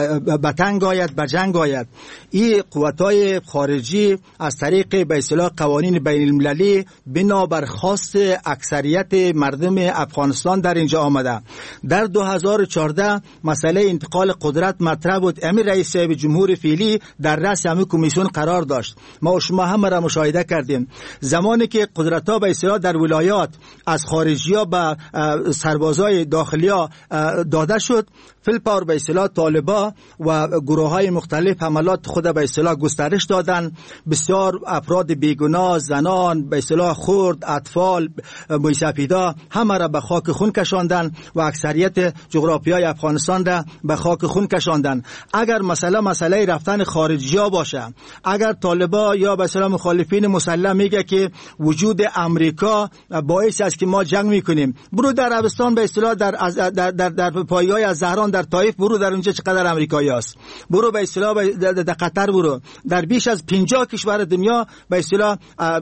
به تنگ آید به جنگ آید، این قوت‌های خارجی از طریق به اصطلاح قوانین بین المللی بنا بر خواست اکثریت مردم افغانستان در اینجا آمده. در دو هزار و چهارده مسئله انتقال قدرت مطرح بود. امیر رئیس جمهور فعلی در رأس همین کمیسیون قرار داشت. ما و شما هم را مشاهده کردیم. زمانی که قدرت‌ها به اصطلاح در ولایات از خارجی‌ها به سربازای داخلی‌ها داده شد، فیلپاور به اصطلاح طالبا و گروه‌های مختلف حملات خود به اصطلاح گسترش دادن. بسیار افراد بیگناه، زنان، به اصطلاح خرد، اطفال، موسفیدا همه را به خاک خون کشاندن و اکثریت جغرافیای افغانستان را به خاک خون کشاندن. اگر مسئله مسئله رفتن خارجی‌ها باشه، اگر طالبا یا به اصطلاح مخالفین مسلح میگه که وجود امریکا باعث است که ما جنگ میکنیم، برو در عربستان به اصطلاح در در در, در پایگاه از زهران در طائف برو، در اونجا چقدر امریکایی است. برو به اصطلاح در قطر برو، در بیش از پنجاه کشور دنیا به اصطلاح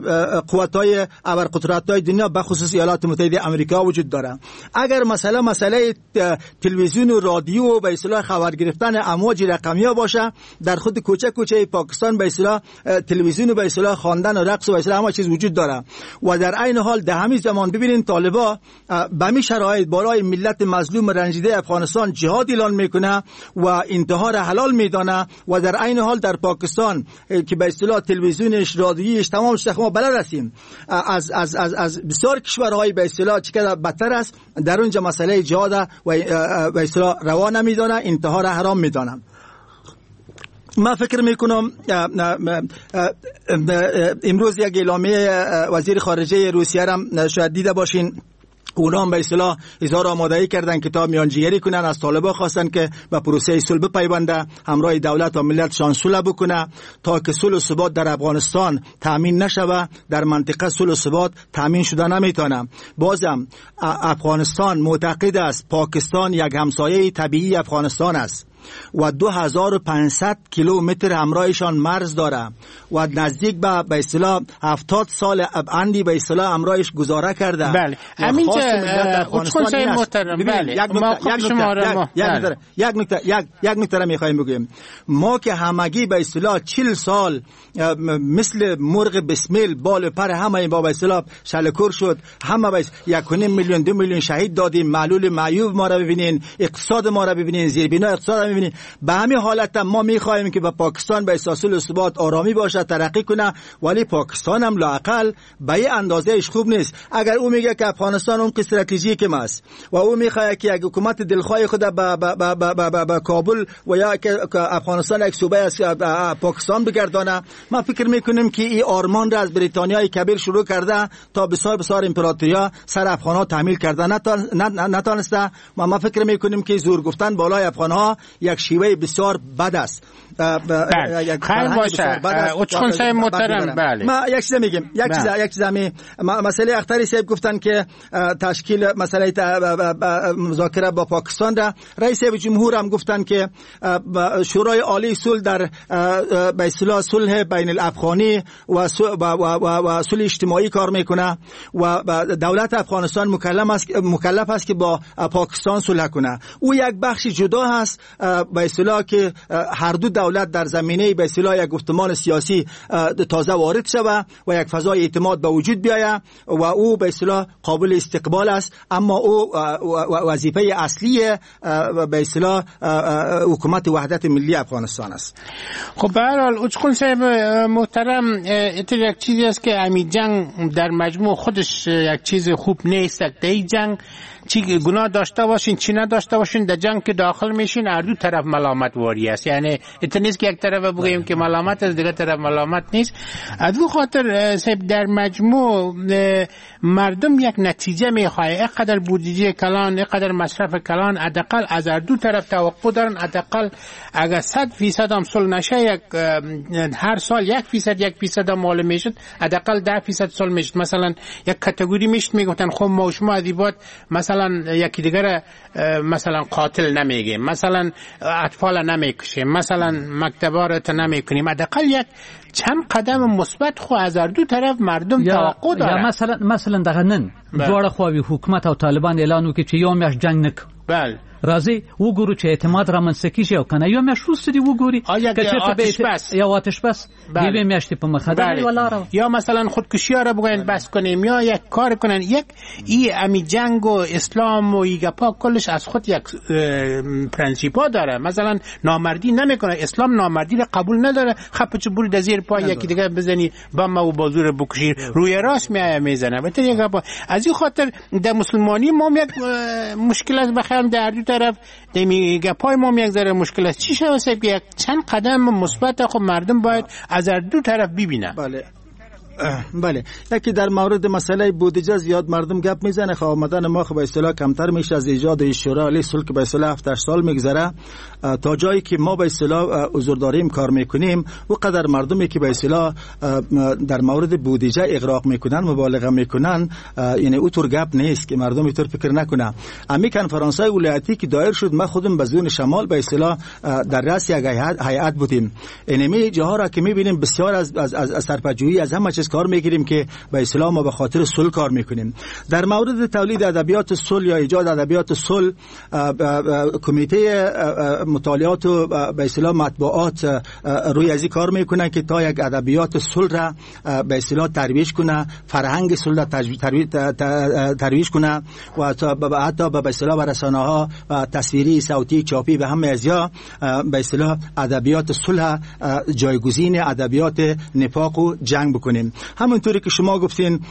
قوت‌های ابرقدرت‌های دنیا به خصوص ایالات متحده آمریکا وجود داره. اگر مسئله مسئله تلویزیون و رادیو به اصطلاح خبر گرفتن امواج رقمی باشه، در خود کوچه کوچه پاکستان به اصطلاح تلویزیون به اصطلاح خواندن و رقص و اصطلاح همه چیز وجود داره. و در عین حال در همین زمان ببینید طالبا به همین شرایط بالای ملت مظلوم رنجیده افغانستان جهاد اعلان میکنه و انتحار حلال میدانه و در عین حال در پاکستان که به اصطلاح تلویزیونش، رادیویش، تمام ما بلد هستیم، از از از از بسیار کشورهای به اصطلاح چقدر بدتر است، در اونجا مسئله جهاد و به اصطلاح روا نمیدانه، انتحار حرام میدانه. من فکر میکنم امروز یک اعلامیه وزیر خارجه روسیه را شاید دیده باشین. اونا هم به اصطلاح اظهار آمادگی کردن کتاب میانجیگری کنن، از طالبان خواستن که به پروسه صلح بپیونده، همراه دولت و ملت صلح بکنه تا که صلح و ثبات در افغانستان تامین نشوه. در منطقه صلح و ثبات تامین شده نمیتونه. بازم افغانستان معتقد است پاکستان یک همسایه طبیعی افغانستان است و دو هزار و پانصد کیلومتر همراهشان مرز داره و نزدیک به به اصطلاح هفتاد سال اندی به اصطلاح همراهش گذاره کرده. بله همینجا افغانستان محترم. بله یک نکته یک نکته یک یک نکته میخوایم بگیم، ما که همگی به اصطلاح چهل سال مثل مرغ بسمیل بال پر همه با به اصطلاح شلکور شد، همه به یک و نیم میلیون دو میلیون شهید دادیم، معلول معیوب ما را ببینین، اقتصاد ما را ببینین، زیربنا اقتصاد می‌بینید. به همین حالت هم ما می‌خوایم که به پاکستان به اساس ثبات آرامی باشه، ترقی کنه، ولی پاکستان هم لااقل به این اندازهش خوب نیست. اگر او میگه که افغانستان اون استراتژیک است و او می‌خواد که یک حکومت دلخواه خود به به کابل و یا که افغانستان یک صوبه از پاکستان بگردانه، ما فکر می‌کنیم که این آرمان را از بریتانیای کبیر شروع کرده تا بسیار بسیار امپراتوریا سر افغان‌ها تحمیل کرده نتونسته. ما ما فکر می‌کنیم که زور گفتن بالای افغان‌ها یک شیوه بسیار بد است. خیر باشه اوچخون صاحب محترم. بله ما یک چیز میگم، یک چیز یک چیز می مسئله اختری صاحب گفتن که تشکیل مسئله مذاکره با پاکستان را رئیس جمهور هم گفتن که شورای عالی صلح در به اصطلاح صلح بین الافغانی و و صلح اجتماعی کار میکنه و دولت افغانستان مکلف است مکلف است که با پاکستان صلح کنه. او یک بخش جدا هست به اصطلاح که هر دو دولت در زمینه به اصطلاح یک گفتمان سیاسی تازه وارد شود و یک فضای اعتماد به وجود بیاید و او به اصطلاح قابل استقبال است، اما او وظیفه اصلی به اصطلاح حکومت وحدت ملی افغانستان است. خب به هر حال اوچخون صاحب محترم، اتر یک چیزی است که همین جنگ در مجموع خودش یک چیز خوب نیست. در این جنگ چی گناه داشته باشین چی نداشته باشین، در جنگ که داخل میشین هر دو طرف ملامت واری است. یعنی اتر نیست که یک طرف بگوییم که ملامت است دیگه طرف ملامت نیست. از اون خاطر صاحب در مجموع مردم یک نتیجه میخواه، اینقدر بودجه کلان، اینقدر مصرف کلان، حداقل از هر دو طرف توقع دارن حداقل اگر صد فیصد هم صلح نشه، یک هر سال یک فیصد یک فیصد هم معلوم میشد، حداقل ده فیصد صلح میشد. مثلا یک کاتگوری میشد میگفتن خب ما و شما ادیبات مثلا یکی دیگر مثلا قاتل نمیگیم، مثلا اطفال نمیکشیم، مثلا مکتبا رو نمیکنیم، حداقل یک چند قدم مثبت خو از هر دو طرف مردم توقع داره. یا مثلا مثلا دغه نن دواړه خواوی حکومت او طالبان اعلان وکړي چې یو میاشت جنگ نک. بله راځي وګورو چې اعتماد رامنځته کیږي او کنه یو میاشت وروسته دی وګوري که آتش بس یا آتش بس دیوی میاشتې په مخه ده ولاره، یا مثلا خودکشی را بگوین بس کنیم یا یک کار کنن. یک ای امی جنگ و اسلام و ایگپا کلش از خود یک پرنسیپا داره. مثلا نامردی نمیکنه، اسلام نامردی را قبول نداره. خب چه برید از زیر پای یکی دیگه بزنی بم و بازو رو بکشی روی راست میایه میزنه. بهتر یک از این خاطر در مسلمانی ما یک مشکل است، بخیر در دو طرف دیگه پای ما یک ذره مشکل است. چی شده است که یک چند قدم مثبت خب مردم باید از هر دو طرف ببینه. بله بله، یکی در مورد مسئله بودجه زیاد مردم گپ میزنه. خب آمدن ما خب به اصطلاح کمتر میشه از ایجاد شورای عالی صلح که به اصطلاح هفت سال میگذره. تا جایی که ما به اصطلاح حضور داریم کار میکنیم و قدر مردمی که به اصطلاح در مورد بودجه اغراق میکنن مبالغه میکنن، یعنی اونطور گپ نیست که مردم اینطور فکر نکنه. امی کنفرانس های ولایتی که دایر شد، ما خودم به زون شمال به اصطلاح در رأس یک هیئت بودیم. اینمی جاها را که میبینیم بسیار از از از سرپجویی از همه چیز کار میگیریم که به اصطلاح ما به خاطر صلح کار میکنیم. در مورد تولید ادبیات صلح یا ایجاد ادبیات صلح، کمیته مطالعات و به اصطلاح مطبوعات روی ازی کار میکنن که تا یک ادبیات صلح را به اصطلاح ترویج کنه، فرهنگ صلح را ترویج کنه و حتی به اصطلاح رسانه ها تصویری، صوتی، چاپی به همه ازیا به اصطلاح ادبیات صلح جایگزین ادبیات نفاق و جنگ بکنیم. همونطوری که شما گفتین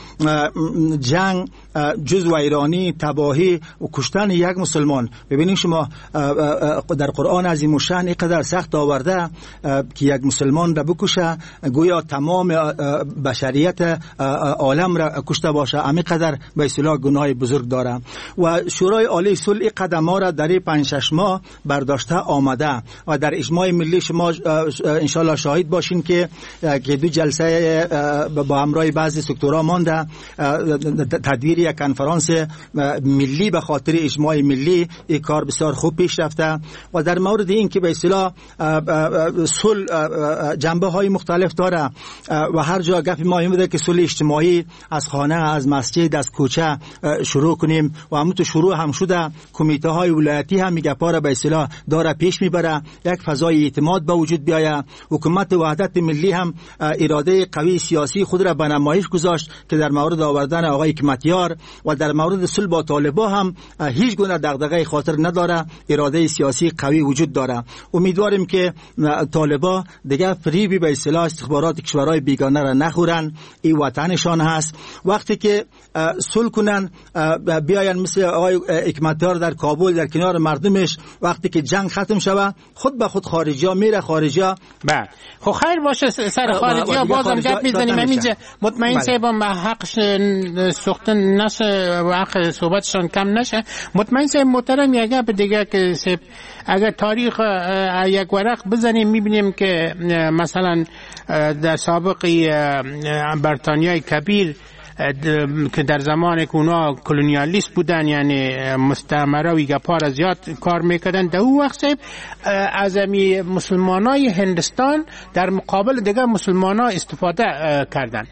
جنگ جزو ایرانی، تباهی و کشتن یک مسلمان. ببینید شما در قرآن عظیم الشأن اینقدر سخت آورده که یک مسلمان را بکشه گویا تمام بشریت عالم را کشته باشه. همینقدر به اصطلاح گناه بزرگ داره و شورای عالی صلح این قدم ها را در پنج شش ماه برداشته آمده و در اجماع ملی شما انشالله شاهد باشین که که دو جلسه با همراه بعضی سکتورها مانده تدویر یک کنفرانس ملی به خاطر اجماع ملی. این کار بسیار خوب پیش رفته و در مورد این که به اصطلاح صلح جنبه های مختلف داره و هر جا گپ ما این بوده که صلح اجتماعی از خانه، از مسجد، از کوچه شروع کنیم و همونطور شروع هم شده. کمیته های ولایتی هم میگه پاره به اصطلاح داره پیش میبره، یک فضای اعتماد به وجود بیاید. حکومت وحدت ملی هم اراده قوی سیاسی خود را به نمایش گذاشت که در مورد آوردن آقای حکمتیار و در مورد صلح با طالبان هم هیچ گونه دغدغه خاطر نداره، اراده سیاسی قوی وجود داره. امیدواریم که طالبان دیگه فریبی به اصطلاح استخبارات کشورهای بیگانه را نخورن. این وطنشان هست. وقتی که صلح کنن بیاین مثل آقای حکمتیار در کابل در کنار مردمش، وقتی که جنگ ختم شوه خود به خود خارجی‌ها میره خارجی‌ها. بله خب خیر باشه سر خارجی‌ها بازم گپ می‌زنیم. همینجا مطمئن شید با حقش سوختن نشه و حق صحبتشان کم نشه. مطمئن شید محترم یک گپ دیگه که اگر تاریخ یک ورق بزنیم می‌بینیم که مثلا در سابقی بریتانیای کبیر که در زمان که اونا کلونیالیست بودن، یعنی مستعمره و ایگپار زیاد کار میکردن، در اون وقت از امی مسلمانای هندستان در مقابل دیگر مسلمانان استفاده کردن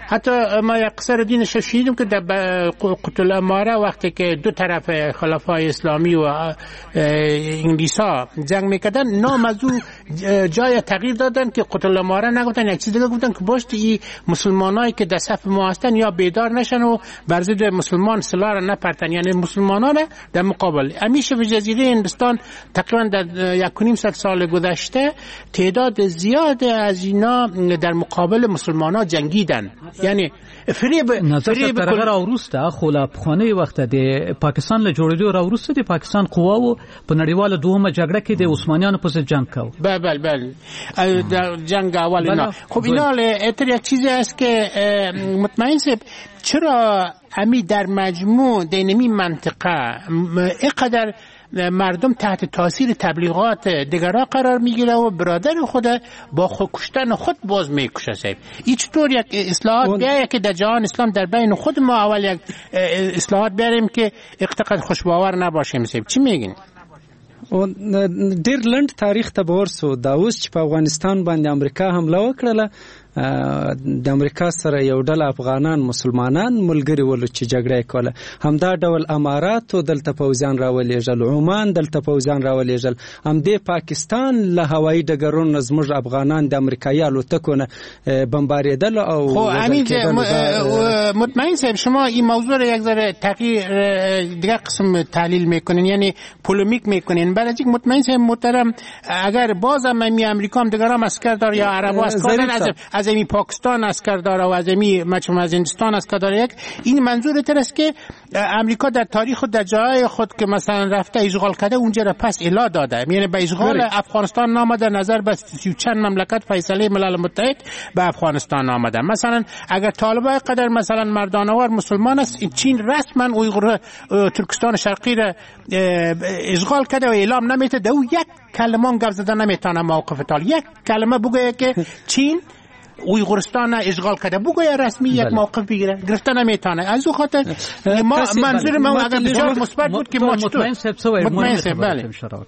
حتی ما یک قصه رو دینش شنیدیم که در قطب الاماره وقتی که دو طرف خلفای اسلامی و انگلیس ها جنگ میکردن نام از او جای تغییر دادن که قطب الاماره نگفتن، یک چیز دیگه گفتن که باشت این مسلمانایی که در صف ما هستن یا بیدار نشن و بر ضد مسلمان سلاح را نپرتن، یعنی مسلمانان در مقابل. همیشه به جزیره هندوستان تقریبا در یک و نیم صد سال گذشته تعداد زیاد از اینا در مقابل مسلمان ها جنگیدن. یعنی فریب فریب ترغه راوروسته خو لا پخوانی وخت د پاکستان له جوړېدو راوروسته د پاکستان قواو په نړیواله دوهمه جګړه کې د عثمانیانو په ضد جنگ کاو. بله بله بله در جنگ اول اینا. خب اینا اتر یک چیزی است که مطمئن سب چرا امی در مجموع دینمی منطقه اینقدر مردم تحت تاثیر تبلیغات دیگرها قرار میگیره و برادر خود با خود کشتن خود باز میکشه. صاحب این چطور یک اصلاحات بیایه که در جهان اسلام در بین خود ما اول یک اصلاحات بیاریم که اقتقاد خوشباور نباشیم؟ صاحب چی میگین؟ ډیر لنډ تاریخ ته ورسو دا اوس چې په افغانستان باندې امریکا حمله وکړه د امریکا سره یو ډول افغانان مسلمانان ملګری ول چې جګړه کوله، همدا ډول امارات دلته پوځیان راولېږل، عمان دلته پوځیان راولېږل، هم د پاکستان له هوایي ډګرونو زموږ افغانان د امریکایي الوتکو نه بمباریدل او خو امین مطمئن صاحب شما این موضوع رو یک ذره تغییر دیگه قسم تحلیل میکنین، یعنی پولمیک میکنین. برای اینکه مطمئن صاحب محترم اگر بازم می امریکا هم دیگه هم اسکر دار یا عربا اسکر دار از این پاکستان اسکر داره و از این مچم از هندوستان اسکر داره، یک این منظور تر است که امریکا در تاریخ خود در جای خود که مثلا رفته اشغال کرده اونجا را پس الا داده، یعنی به اشغال افغانستان نامده نظر به سی و چند مملکت فیصله ملل متحد به افغانستان آمده. مثلا اگر طالبان قدر مثلا مردانوار مسلمان است، چین رسما اویغور ترکستان شرقی را اشغال کرده و اعلام نمیده و یک کلمه هم گپ زدن نمیتونه موقف طالب، یک کلمه بگه که چین اویغورستان اشغال کرده بگویه رسمی یک موقف بگیره، گرفته نمیتونه. از او خاطر ما منظور ما اگر بسیار مثبت بود که ما چطور مطمئن سه بله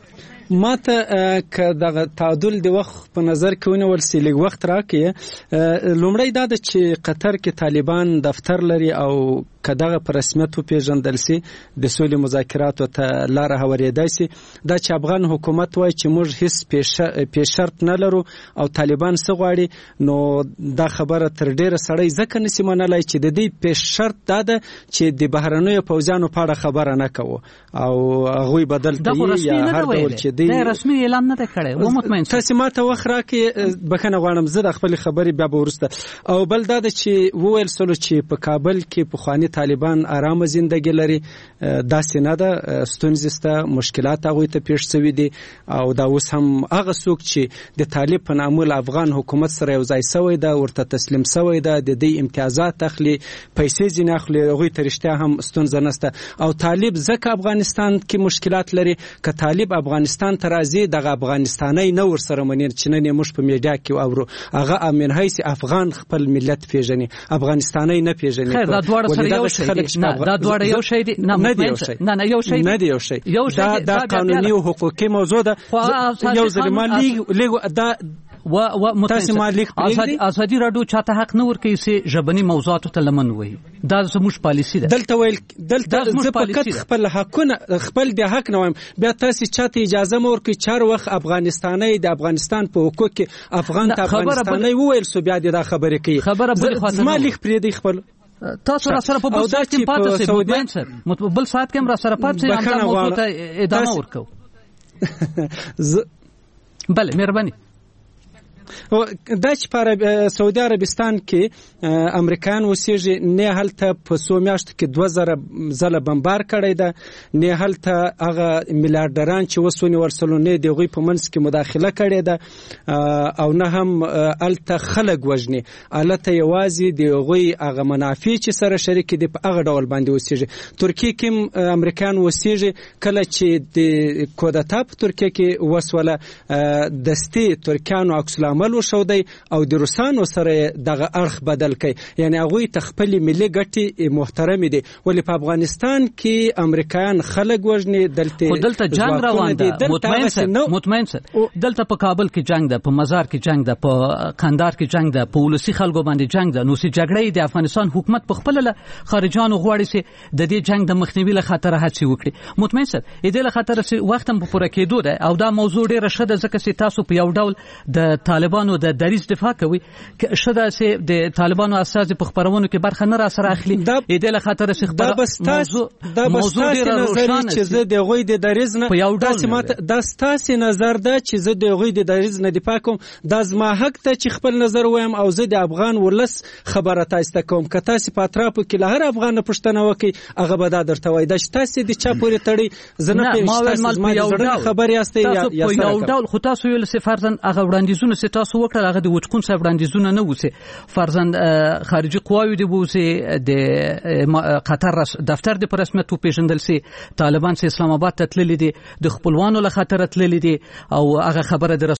ما ته که دغه تعادل د وخت په نظر کې ونیول سي لږ وخت راکې لومړی دا ده چې قطر کې طالبان دفتر لري او که دغه په رسمیت وپېژندل سي د سولې مذاکراتو ته لاره هوارېدای سي، دا چې افغان حکومت وایي چې موږ هیڅ پیش شرط نه لرو او طالبان څه غواړي، نو دا خبره تر ډېره سړی ځکه نسي منلی چې د دې پیش شرط دا ده چې د بهرنیو پوځیانو په اړه خبره نه کوو او هغوی به دلته یي یا هر ډول چې دا رسمي اعلان نه ده کړی و مطمئن تاسو ماته وخت راکې بخښنه غواړم زه د خپل خبرې بیا به وروسته. او بل دا ده چې وویل سلو چې په کابل کې پخواني طالبان آرامه زندگی لري، داسې نه ده، ستونزې شته، مشکلات هغوی ته پیښ شوي دي او دا اوس هم هغه څوک چې د طالب په نامه له افغان حکومت سره یو ځای شوی ده ورته تسلیم شوی ده، د دې امتیازات اخلي، پیسې ځینې اخلي، هغوی ته رښتیا هم ستونزه نشته. او طالب ځکه افغانستان کې مشکلات لري، که طالب افغانستان ته راځي دغه افغانستانی نه ورسره مني چې نن یې موږ په میډیا کې اورو، هغه امین حیث افغان خپل ملت پیژني، افغانستانی نه پیژني. خیر دا دواړه سره یو شی دي، نه دا دواړه یو شی دي، نه نه نه یو شی نه دی یو شی دا دا قانوني او حقوقي موضوع ده. یو ځلمان لیګ دا و و متاسف ازادي رادیو چاته حق نه ورکوي چې ژبني موضوعاتو ته لمن وي، دا زموږ پالیسی ده. دلته ویل دلته زه فقط خپل حقونه خپل د حق نه وایم، بیا تاسو چاته اجازه مور کوي چار وخت افغانستاني د افغانستان په حقوق کې افغان ته افغانستاني وویل سو بیا دا خبره کوي خبره بل خاطر ما لیک پرې دی خپل تاسو را سره په بل سات کې پاتې سئ مطمئن سئ بل سات کې را سره پاتې سئ هم دا موضوع ته ادامه ورکو. بله مهرباني. دا چې په سعودي عربستان کې امریکایان اوسېږي، نه هلته په څو میاشتو کې دوه زره ځله بمبار کړی ده، نه هلته هغه میلیارډران چې اوس ونیول سلو نه د هغوی په منځ کې مداخله کړې ده او نه هم هلته خلک وژني، هلته یوازې د هغوی هغه منافع چې سره شریک دي په هغه ډول باندې اوسېږي. ترکیه کې هم امریکایان اوسېږي، کله چې د کودتا په ترکیه کې وسوله دستي ترکیانو عکس العمل ځان وښودی او د روسانو سره دغه اړخ بدل کړي. یعنی هغوی ته خپلې ملي ګټې محترمې دي، ولې په افغانستان کې امریکایان خلک وژني، دلته خو دلته جنگ روان ده. مطمئن سر مطمئن سر دلته په کابل کې جنگ ده، په مزار کې جنگ ده، په قندهار کې جنگ ده، په ولسی خلکو باندې جنگ ده. نو سي جګړې د افغانستان حکومت په خپل له خارجانو غواړي سي د دې جنگ د مخنیوي له خاطر هڅې وکړي. مطمئن سر دې له خاطر سي وخت هم په پوره کېدو ده او دا موضوع ډیره ښه ده ځکه چې تاسو په یو ډول د طالبانو د دریځ دفاع کوي. شته چې د طالبانو اساس په خبرونو کې برخه نه را سره اخلي. دې له خاطر سي دا بس تاسو دا بس تاسو نظر چې زه د غوي د دریځ نه تاسو ماته دا تاسو نظر ده چې زه د غوي د دریځ نه دفاع کوم. دا زما حق ته چې خپل نظر وایم او زه د افغان ولس خبره تاسو ته کوم. که تاسو په اطرافو کې له هر افغان پښتنه وکي هغه به دا درته وای د تاسو د چا پورې تړي زنه په زما د خبر یاستئ یا یا یو ډول خو تاسو ویل سي فرضاً هغه وړاندیزونه سي تاسو وکړل هغه د وچکون صاحب وړاندیزونه نه وسی. فرضاً خارجي قواوی دی وسی د قطر دفتر د رسمیت په پیژندل سي طالبان سي اسلام آباد ته تللي دي د خپلوانو له خاطر تللي دي او هغه خبره د